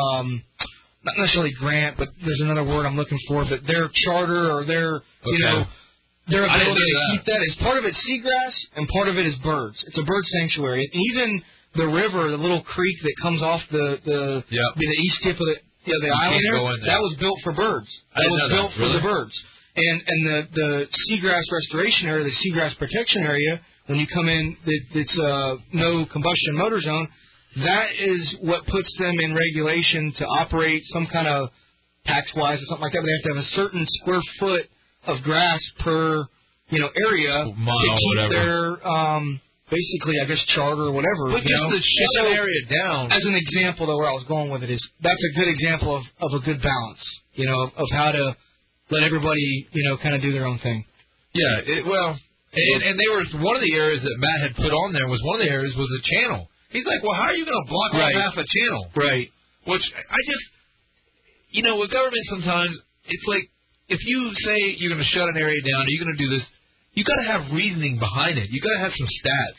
not necessarily grant, but there's another word I'm looking for, but their charter or their their ability to keep that is part of it's seagrass and part of it is birds. It's a bird sanctuary, and even the river, the little creek that comes off the east tip of the island there, that was built for birds. That was built for the birds. And the seagrass restoration area, the seagrass protection area, when you come in, it's no combustion motor zone. That is what puts them in regulation to operate some kind of tax-wise or something like that. But they have to have a certain square foot of grass per area to keep their basically, I guess, charter or whatever. But just to shut that area down. As an example, though, where I was going with it is that's a good example of a good balance, of how to let everybody, kind of do their own thing. Yeah, and they were one of the areas that Matt had put on there was one of the areas was a channel. He's like, well, how are you going to block off half a channel? Right. Which I just, with government sometimes it's like if you say you're going to shut an area down, or you're going to do this. You got to have reasoning behind it. You got to have some stats,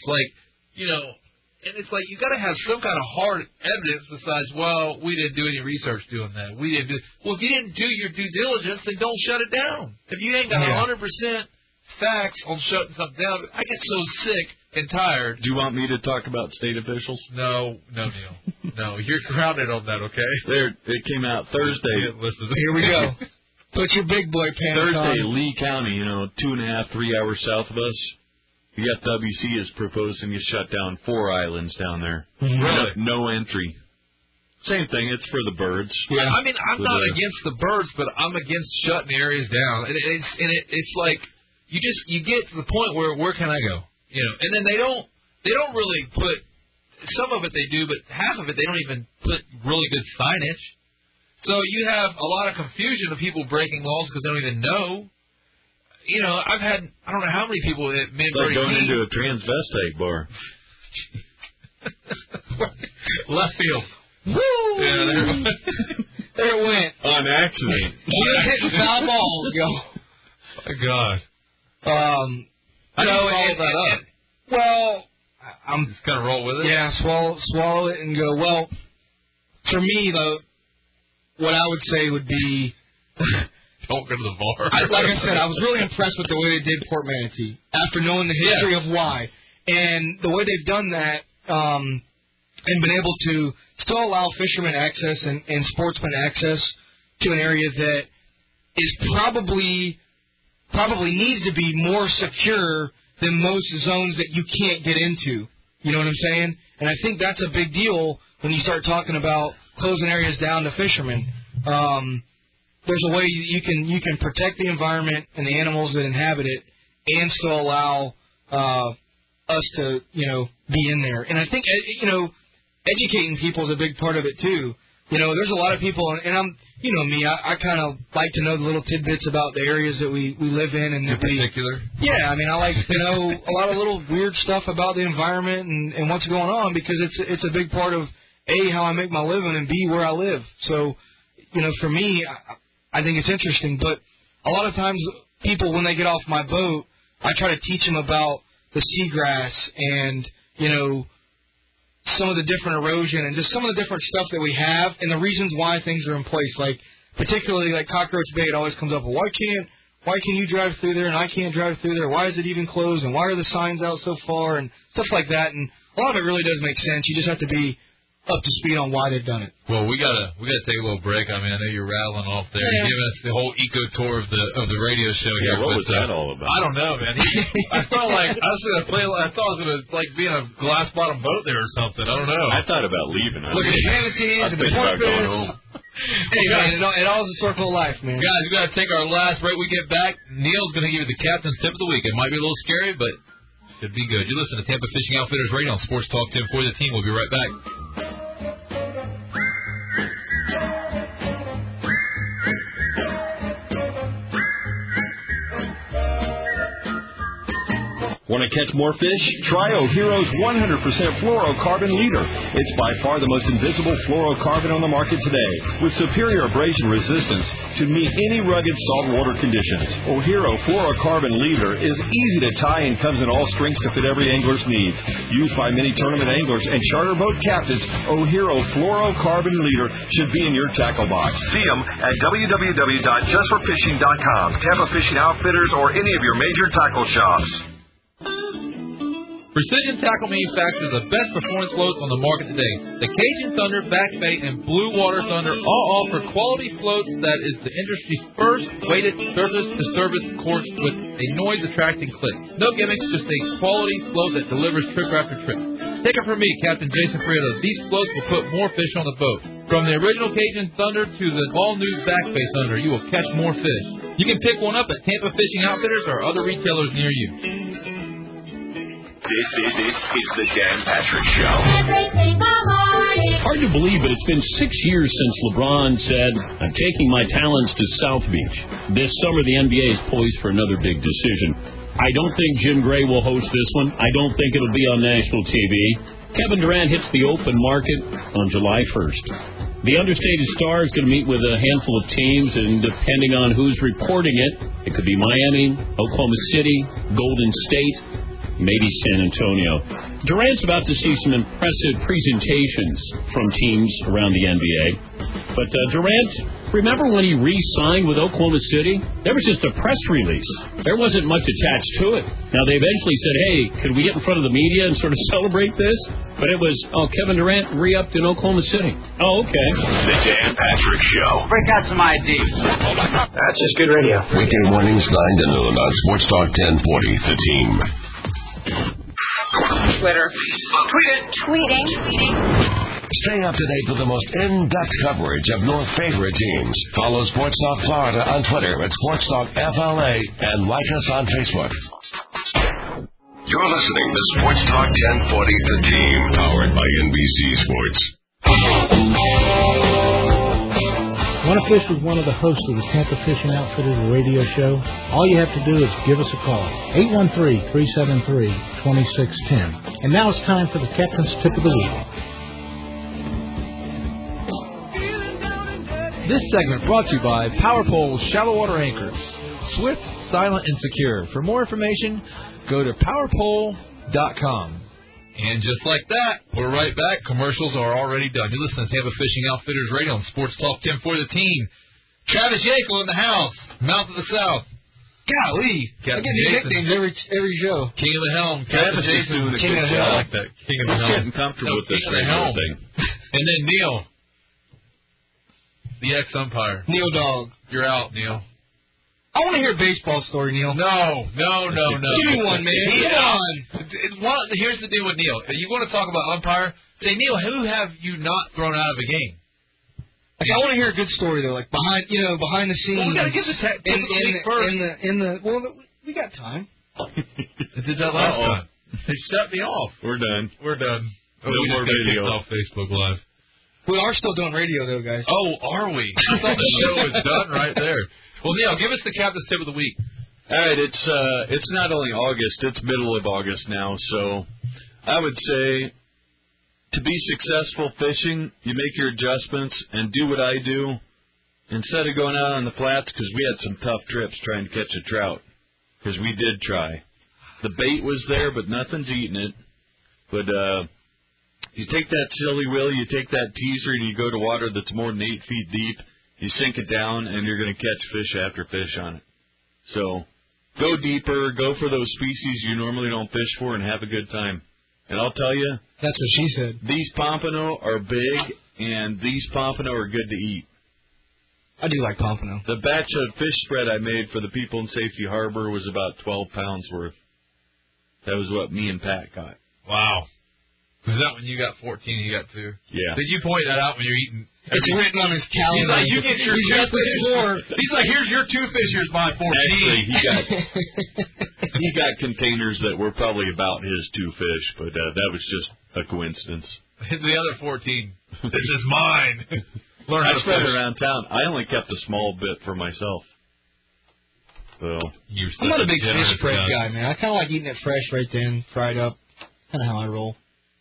and it's like you got to have some kind of hard evidence besides, well, we didn't do any research doing that. We didn't do. Well, if you didn't do your due diligence, then don't shut it down. If you ain't got 100% facts on shutting something down, I get so sick and tired. Do you want me to talk about state officials? No, Neil. No, you're grounded on that, okay? It came out Thursday. Here we go. Put your big boy pants on. Thursday, Lee County, 2.5, 3 hours south of us, the FWC is proposing to shut down 4 islands down there. Mm-hmm. Really? No entry. Same thing. It's for the birds. Yeah. I mean, I'm not against the birds, but I'm against shutting areas down. And it's like you get to the point where can I go? And then they don't really put some of it they do, but half of it they don't even put really good signage. So you have a lot of confusion of people breaking laws because they don't even know. I've had, I don't know how many people at Manatee going into a transvestite bar. Left field. Woo! Yeah, there it went. On accident. Just hitting foul balls, yo. My God. I didn't follow that up. Well, I'm just kind of roll with it. Yeah, swallow it and go. Well, for me though, what I would say would be, don't go to the bar. Like I said, I was really impressed with the way they did Port Manatee after knowing the history of why and the way they've done that, and been able to still allow fishermen access and sportsmen access to an area that is probably needs to be more secure than most zones that you can't get into. You know what I'm saying? And I think that's a big deal when you start talking about closing areas down to fishermen. There's a way you can protect the environment and the animals that inhabit it, and still allow us to be in there. And I think educating people is a big part of it too. There's a lot of people, and I'm me. I kind of like to know the little tidbits about the areas that we live in, and in particular. Yeah, I mean, I like to know a lot of little weird stuff about the environment and what's going on, because it's a big part of A, how I make my living, and B, where I live. So, for me, I think it's interesting. But a lot of times, people, when they get off my boat, I try to teach them about the seagrass and, some of the different erosion and just some of the different stuff that we have and the reasons why things are in place. Like, particularly like Cockroach Bay, it always comes up, well, why can you drive through there and I can't drive through there? Why is it even closed? And why are the signs out so far? And stuff like that. And a lot of it really does make sense. You just have to be up to speed on why they've done it. Well, we gotta take a little break. I mean, I know you're rattling off there. You're giving us the whole eco tour of the radio show here. What was that all about? I don't know, man. I felt like I was gonna play. I thought I was gonna like be in a glass bottom boat there or something. I don't know. I thought about leaving. Look at the manatees and the porpoise. Hey, man, it all is a circle of life, man. Guys, we gotta take our last break. We get back. Neil's gonna give you the captain's tip of the week. It might be a little scary, but should be good. You listen to Tampa Fishing Outfitters Radio on Sports Talk 10 for the team. We'll be right back. Want to catch more fish? Try O'Hero's 100% fluorocarbon leader. It's by far the most invisible fluorocarbon on the market today, with superior abrasion resistance to meet any rugged saltwater conditions. O'Hero fluorocarbon leader is easy to tie and comes in all strengths to fit every angler's needs. Used by many tournament anglers and charter boat captains, O'Hero fluorocarbon leader should be in your tackle box. See them at www.justforfishing.com, Tampa Fishing Outfitters, or any of your major tackle shops. Precision Tackle manufactures the best performance floats on the market today. The Cajun Thunder, Back Bait, and Blue Water Thunder all offer quality floats that is the industry's first weighted surface-to-surface course with a noise-attracting click. No gimmicks, just a quality float that delivers trip after trip. Take it from me, Captain Jason Prieto. These floats will put more fish on the boat. From the original Cajun Thunder to the all-new Back Bay Thunder, you will catch more fish. You can pick one up at Tampa Fishing Outfitters or other retailers near you. This is the Dan Patrick Show. Hard to believe, but it's been 6 years since LeBron said, "I'm taking my talents to South Beach." This summer, the NBA is poised for another big decision. I don't think Jim Gray will host this one. I don't think it'll be on national TV. Kevin Durant hits the open market on July 1st. The understated star is going to meet with a handful of teams, and depending on who's reporting it, it could be Miami, Oklahoma City, Golden State, maybe San Antonio. Durant's about to see some impressive presentations from teams around the NBA. But Durant, remember when he re-signed with Oklahoma City? There was just a press release. There wasn't much attached to it. Now, they eventually said, hey, could we get in front of the media and sort of celebrate this? But it was, Kevin Durant re-upped in Oklahoma City. Oh, okay. The Dan Patrick Show. Break out some IDs. That's just good radio. Weekday mornings 9 to noon on Sports Talk 1040, The Team. Twitter. Tweeting. Stay up to date with the most in-depth coverage of your favorite teams. Follow Sports Talk Florida on Twitter at Sports Talk FLA and like us on Facebook. You're listening to Sports Talk 1040, The Team, powered by NBC Sports. Want to fish with one of the hosts of the Tampa Fishing Outfitters radio show? All you have to do is give us a call, 813-373-2610. And now it's time for the Captain's Tip of the Week. This segment brought to you by Power Pole Shallow Water Anchors. Swift, silent, and secure. For more information, go to powerpole.com. And just like that, we're right back. Commercials are already done. You listen to Tampa Fishing Outfitters Radio on Sports Talk 10 for the team. Travis Yankel in the house, Mouth of the South. Golly, I get these nicknames every show. King of the Helm, Travis is doing a good job. I like that. King of the Helm. Getting comfortable with this thing. And then Neil, the ex-umpire. Neil Dog. You're out, Neil. I want to hear a baseball story, Neil. No. Give me one, man. Come on. Here's the deal with Neil. You want to talk about umpire? Say, Neil, who have you not thrown out of a game? Like, I want to hear a good story though, like behind the scenes. Well, we got to give the first. We got time. I did that last time. They set me off. We're done. Oh, we more just got video off Facebook Live. We are still doing radio though, guys. Oh, are we? I thought the show was done right there. Well, Neil, give us the Captain's Tip of the Week. All right, it's not only August, it's middle of August now, so I would say to be successful fishing, you make your adjustments and do what I do. Instead of going out on the flats, because we had some tough trips trying to catch a trout, because we did try. The bait was there, but nothing's eating it. But you take that silly wheel, you take that teaser, and you go to water that's more than 8 feet deep. You sink it down, and you're going to catch fish after fish on it. So go deeper, go for those species you normally don't fish for, and have a good time. And I'll tell you, that's what she said. These pompano are big, and these pompano are good to eat. I do like pompano. The batch of fish spread I made for the people in Safety Harbor was about 12 pounds worth. That was what me and Pat got. Wow. Was that when you got 14 and you got 2? Yeah. Did you point that out when you're eating? It's written on his calendar. He's like, you get your 2 fish. He's like, here's your 2 fish, here's my 14. Actually, he got containers that were probably about his 2 fish, but that was just a coincidence. The other 14, this is mine. Learn how I to spread fish. around town. I only kept a small bit for myself. So I'm not a big fish spread guy, man. I kind of like eating it fresh right then, fried up. Kind of how I roll.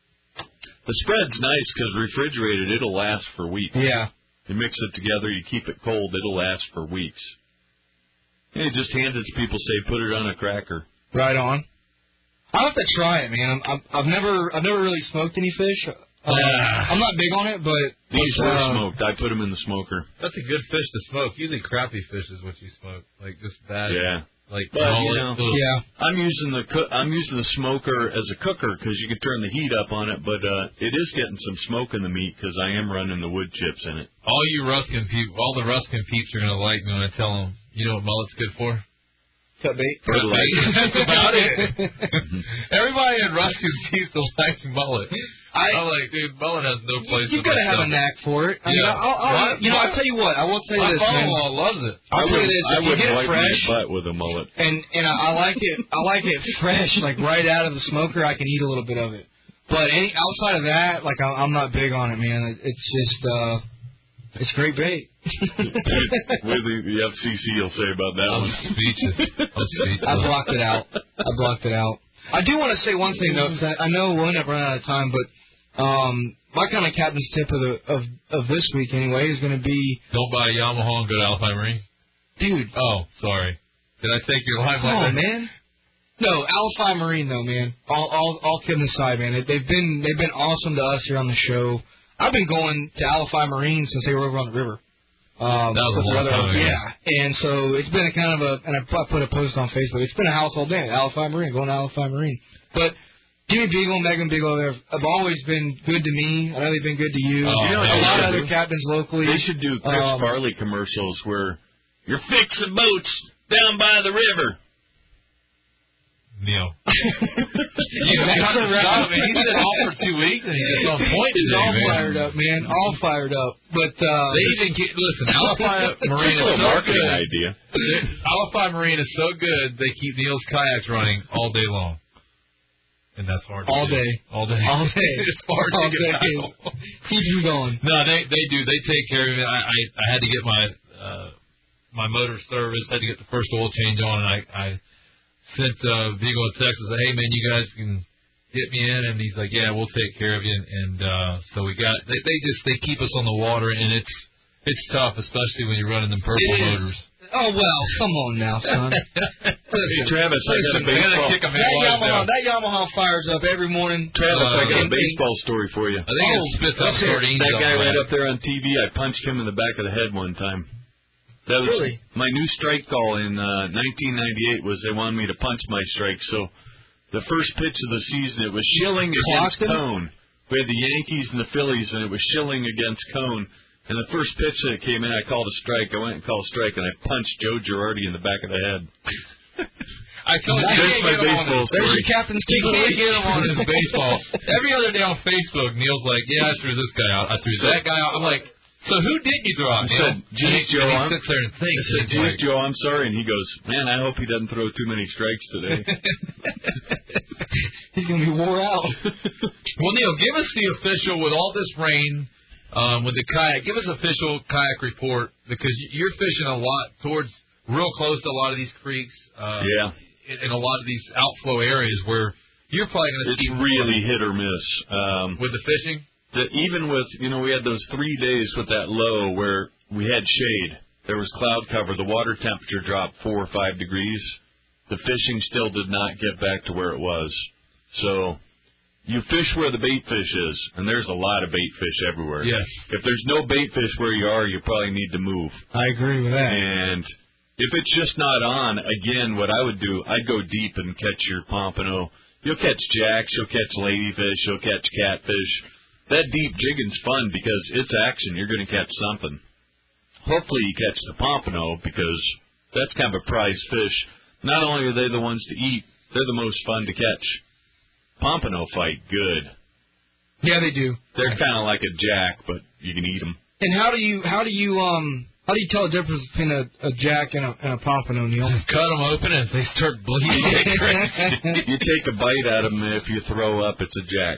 The spread's nice because refrigerated, it'll last for weeks. Yeah. You mix it together, you keep it cold, it'll last for weeks. And you just hand it to people, say, put it on a cracker. Right on. I'll have to try it, man. I've never really smoked any fish. I'm not big on it, but these were smoked. I put them in the smoker. That's a good fish to smoke. Usually crappie fish is what you smoke, like just bad. Yeah. Like, but yeah, I'm using the smoker as a cooker because you can turn the heat up on it. But it is getting some smoke in the meat because I am running the wood chips in it. All you Ruskin people, all the Ruskin peeps are gonna like me when I tell them, you know what mullet's good for? Cut bait. That's about it. Everybody in Ruskin sees the like mullet. I'm like, dude, mullet has no place. You gotta have a knack for it. I mean, I'll tell you what. I will tell you this, man. My father-in-law loves it. I'll tell you this. If you get it fresh, my butt with a mullet. And I like it. I like it fresh, like right out of the smoker. I can eat a little bit of it. But outside of that, like I'm not big on it, man. It's just it's great bait. What do the FCC will say about that one? Speeches. I blocked it out. I do want to say one thing though, because I know we're not running out of time, but my kind of captain's tip of this week anyway is going to be don't buy a Yamaha and go to Alpine Marine. Dude. Oh, sorry. Did I take your life like that? Man. No, Alpine Marine though, man. All kidding aside, man. They've been awesome to us here on the show. I've been going to Alpine Marine since they were over on the river. That was a long time ago. Yeah, and so it's been a kind of and I put a post on Facebook. It's been a household name, Alpine Marine, going to Alpine Marine. But Jimmy Beagle, Megan Beagle have always been good to me. I know they've been good to you. A lot of other captains locally. They should do Chris Farley commercials where you're fixing boats down by the river. Neil. That's right. He's been off for 2 weeks and he's just on point today, He's all fired up, man. All fired up. But they even listen, Alpine Marine is so good. Idea. Alpine Marine is so good they keep Neil's kayaks running all day long. And that's hard to all do. Day. All day. All day. It's hard to get out. Keep you going. No, they do. They take care of it. I had to get my motor serviced, had to get the first oil change on, and I sent Beagle a text and said, hey, man, you guys can get me in. And he's like, yeah, we'll take care of you. And so we got, they keep us on the water, and it's tough, especially when you're running them purple motors. Oh, well, come on now, son. Hey, Travis, I got a baseball. That Yamaha fires up every morning. Travis, I got a baseball story for you. I think it spits out sardines. That guy right up there on TV, I punched him in the back of the head one time. That was really? My new strike call in 1998 was they wanted me to punch my strike. So the first pitch of the season, it was Schilling against Cone. We had the Yankees and the Phillies, and it was Schilling against Cone. And the first pitch that came in, I called a strike. I went and called a strike, and I punched Joe Girardi in the back of the head. I told you, there's my baseball story. There's your captain's tip. You can't get him on his baseball. Every other day on Facebook, Neil's like, yeah, I threw this guy out. I threw that guy out. I'm like, so who did you throw out? I said, geez, Joe, he sits there and thinks. I said, geez, Joe, I'm sorry. And he goes, man, I hope he doesn't throw too many strikes today. He's going to be wore out. Well, Neil, give us the official, with all this rain, with the kayak, give us official kayak report, because you're fishing a lot real close to a lot of these creeks. In a lot of these outflow areas where you're probably going to see. It's really hit or miss. With the fishing? Even with, we had those 3 days with that low where we had shade. There was cloud cover. The water temperature dropped 4 or 5 degrees. The fishing still did not get back to where it was. So you fish where the bait fish is, and there's a lot of bait fish everywhere. Yes. If there's no bait fish where you are, you probably need to move. I agree with that. And if it's just not on, again, what I would do, I'd go deep and catch your pompano. You'll catch jacks, you'll catch ladyfish, you'll catch catfish. That deep jigging's fun because it's action. You're going to catch something. Hopefully you catch the pompano because that's kind of a prize fish. Not only are they the ones to eat, they're the most fun to catch. Pompano fight good. Yeah, they do. They're kind of like a jack, but you can eat them. And how do you tell the difference between a jack and a pompano, Neil? Cut them open and if they start bleeding. You take a bite out of them, and if you throw up, it's a jack.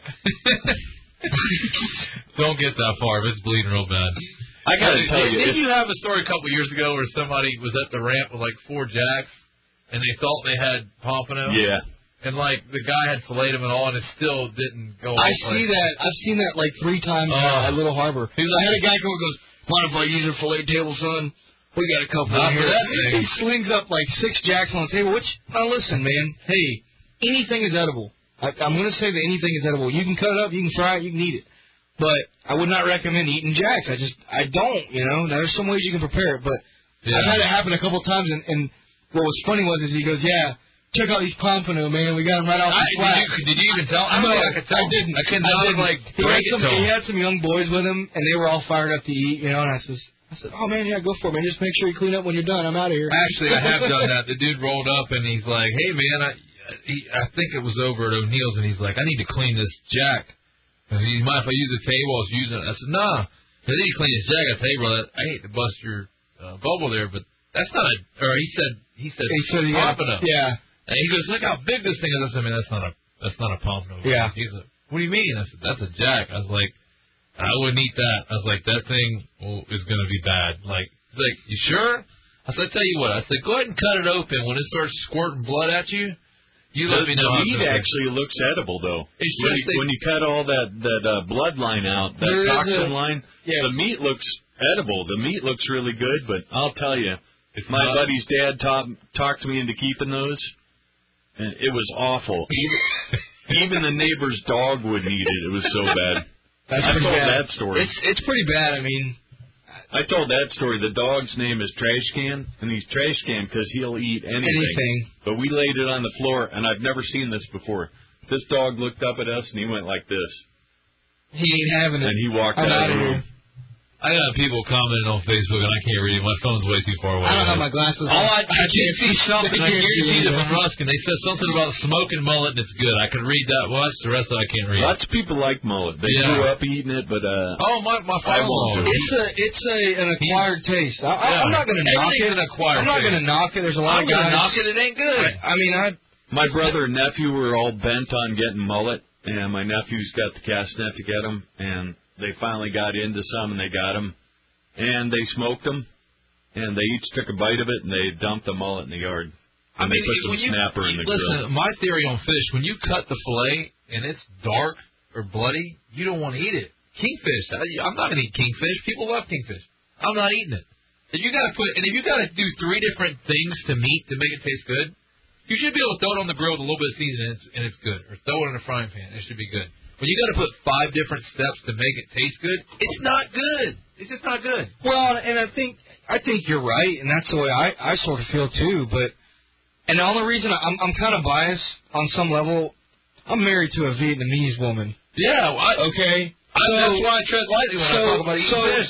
Don't get that far if it's bleeding real bad. I gotta tell you, didn't you have a story a couple years ago where somebody was at the ramp with like 4 jacks and they thought they had pompano? Yeah. And like the guy had filleted them and all, and it still didn't go. I've seen that like 3 times at Little Harbor. I had a guy come and goes, "Mind if I use your fillet table, son? We got a couple in here." He slings up like 6 jacks on the table. Now listen, man. Hey, anything is edible. I'm going to say that anything is edible. You can cut it up, you can fry it, you can eat it. But I would not recommend eating jacks. I don't. There's some ways you can prepare it, but I've had it happen a couple times. And what was funny was he goes, "Yeah, check out these pompano, man. We got them right off the flat." Did you even tell him? I could tell. I didn't. I couldn't like break it to him. He had some young boys with him, and they were all fired up to eat, And I said, "Oh man, yeah, go for it, man. Just make sure you clean up when you're done. I'm out of here." Actually, I have done that. The dude rolled up and he's like, "Hey man, I think it was over at O'Neill's, and he's like, I need to clean this jack. I said, you mind if I use the table? I was using it." I said, "Nah." I need to clean this jack. I tell you, brother, I hate to bust your bubble there, but that's not a. Or he said pompano. Yeah. And he goes, "Look how big this thing is." I said, "I mean, that's not a pompano." Yeah. He's like, "What do you mean?" I said, "That's a jack." I was like, "I wouldn't eat that." I was like, "That thing is going to be bad." Like, he's like, "You sure?" I said, "I tell you what." I said, "Go ahead and cut it open. When it starts squirting blood at you, you let me know." The meat actually looks edible, though. It's when you cut all that blood line out, that toxin line, the meat looks edible. The meat looks really good, but I'll tell you, my buddy's dad talked me into keeping those, and it was awful. Even the neighbor's dog wouldn't eat it. It was so bad. I told that story. It's pretty bad. I mean, I told that story. The dog's name is Trash Can, and he's Trash Can because he'll eat anything. But we laid it on the floor, and I've never seen this before. This dog looked up at us, and he went like this. He ain't having it. And he walked out of the room. I got people commenting on Facebook, and I can't read it. My phone's way too far away. I don't have my glasses on. I can't see something. I guarantee it from Ruskin. They said something about smoking mullet, and it's good. I could read that much. The rest of it I can't read. Lots of people like mullet. They grew up eating it, but my father. It's an acquired taste. I'm not going to knock it. I'm not going to knock it. There's a lot of guys. I'm going to knock it. It ain't good. My brother and nephew were all bent on getting mullet, and my nephew's got the cast net to get them, and they finally got into some, and they got them, and they smoked them, and they each took a bite of it, and they dumped the mullet in the yard. And they put some snapper in the grill. Listen, my theory on fish, when you cut the fillet and it's dark or bloody, you don't want to eat it. Kingfish, I'm not going to eat kingfish. People love kingfish. I'm not eating it. If you got to do 3 different things to meat to make it taste good, you should be able to throw it on the grill with a little bit of seasoning and it's good. Or throw it in a frying pan. It should be good. When you got to put 5 different steps to make it taste good, it's not good. It's just not good. Well, and I think you're right, and that's the way I sort of feel too. And the only reason I'm kind of biased on some level, I'm married to a Vietnamese woman. Yeah. Okay. That's why I tread lightly when I talk about eating fish.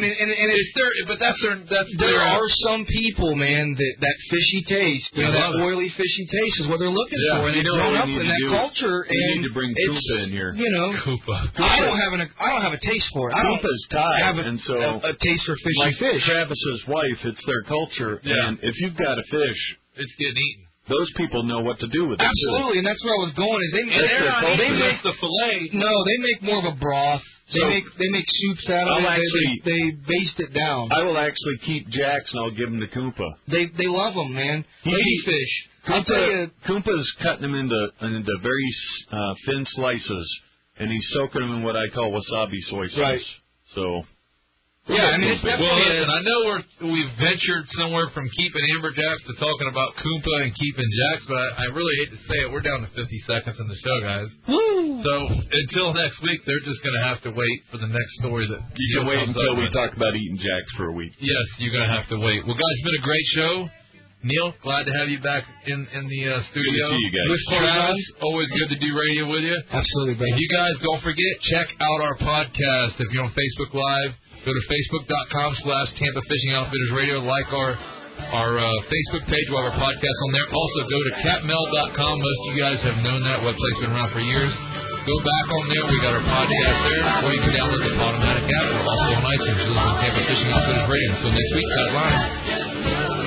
There are some people, man, that fishy taste, that oily fishy taste is what they're looking for, and they've grown up in that culture. You need to bring Koopa in here. I don't have a taste for it. Koopa's Thai, have and so a taste for fishy fish. Travis's wife, it's their culture, and if you've got a fish, it's getting eaten. Those people know what to do with it. Absolutely, and that's where I was going. Is they make the fillet. No, they make more of a broth. They make soups out of it. They baste it down. I will actually keep jacks and I'll give them to Koopa. They love them, man. Ladyfish. I'll tell you, Koopa's cutting them into very thin slices, and he's soaking them in what I call wasabi soy sauce. Right. So. Yeah, it's definitely. Well, listen, I know we've ventured somewhere from keeping amberjacks to talking about Koopa and keeping jacks, but I really hate to say it. We're down to 50 seconds in the show, guys. Woo! So until next week, they're just going to have to wait for the next story that you can wait until we talk about eating jacks for a week. Yes, you're going to have to wait. Well, guys, it's been a great show. Neil, glad to have you back in the studio. Good to see you guys. With Travis, always good to do radio with you. Absolutely, buddy. And you guys, don't forget, check out our podcast. If you're on Facebook Live, go to facebook.com/Tampa Fishing Outfitters Radio. Like our Facebook page. We'll have our podcast on there. Also, go to capmel.com. Most of you guys have known that. Website's been around for years. Go back on there. We got our podcast there. Or you can download the Podomatic app. We're also on iTunes. Listen to Tampa Fishing Outfitters Radio. Until next week, sideline.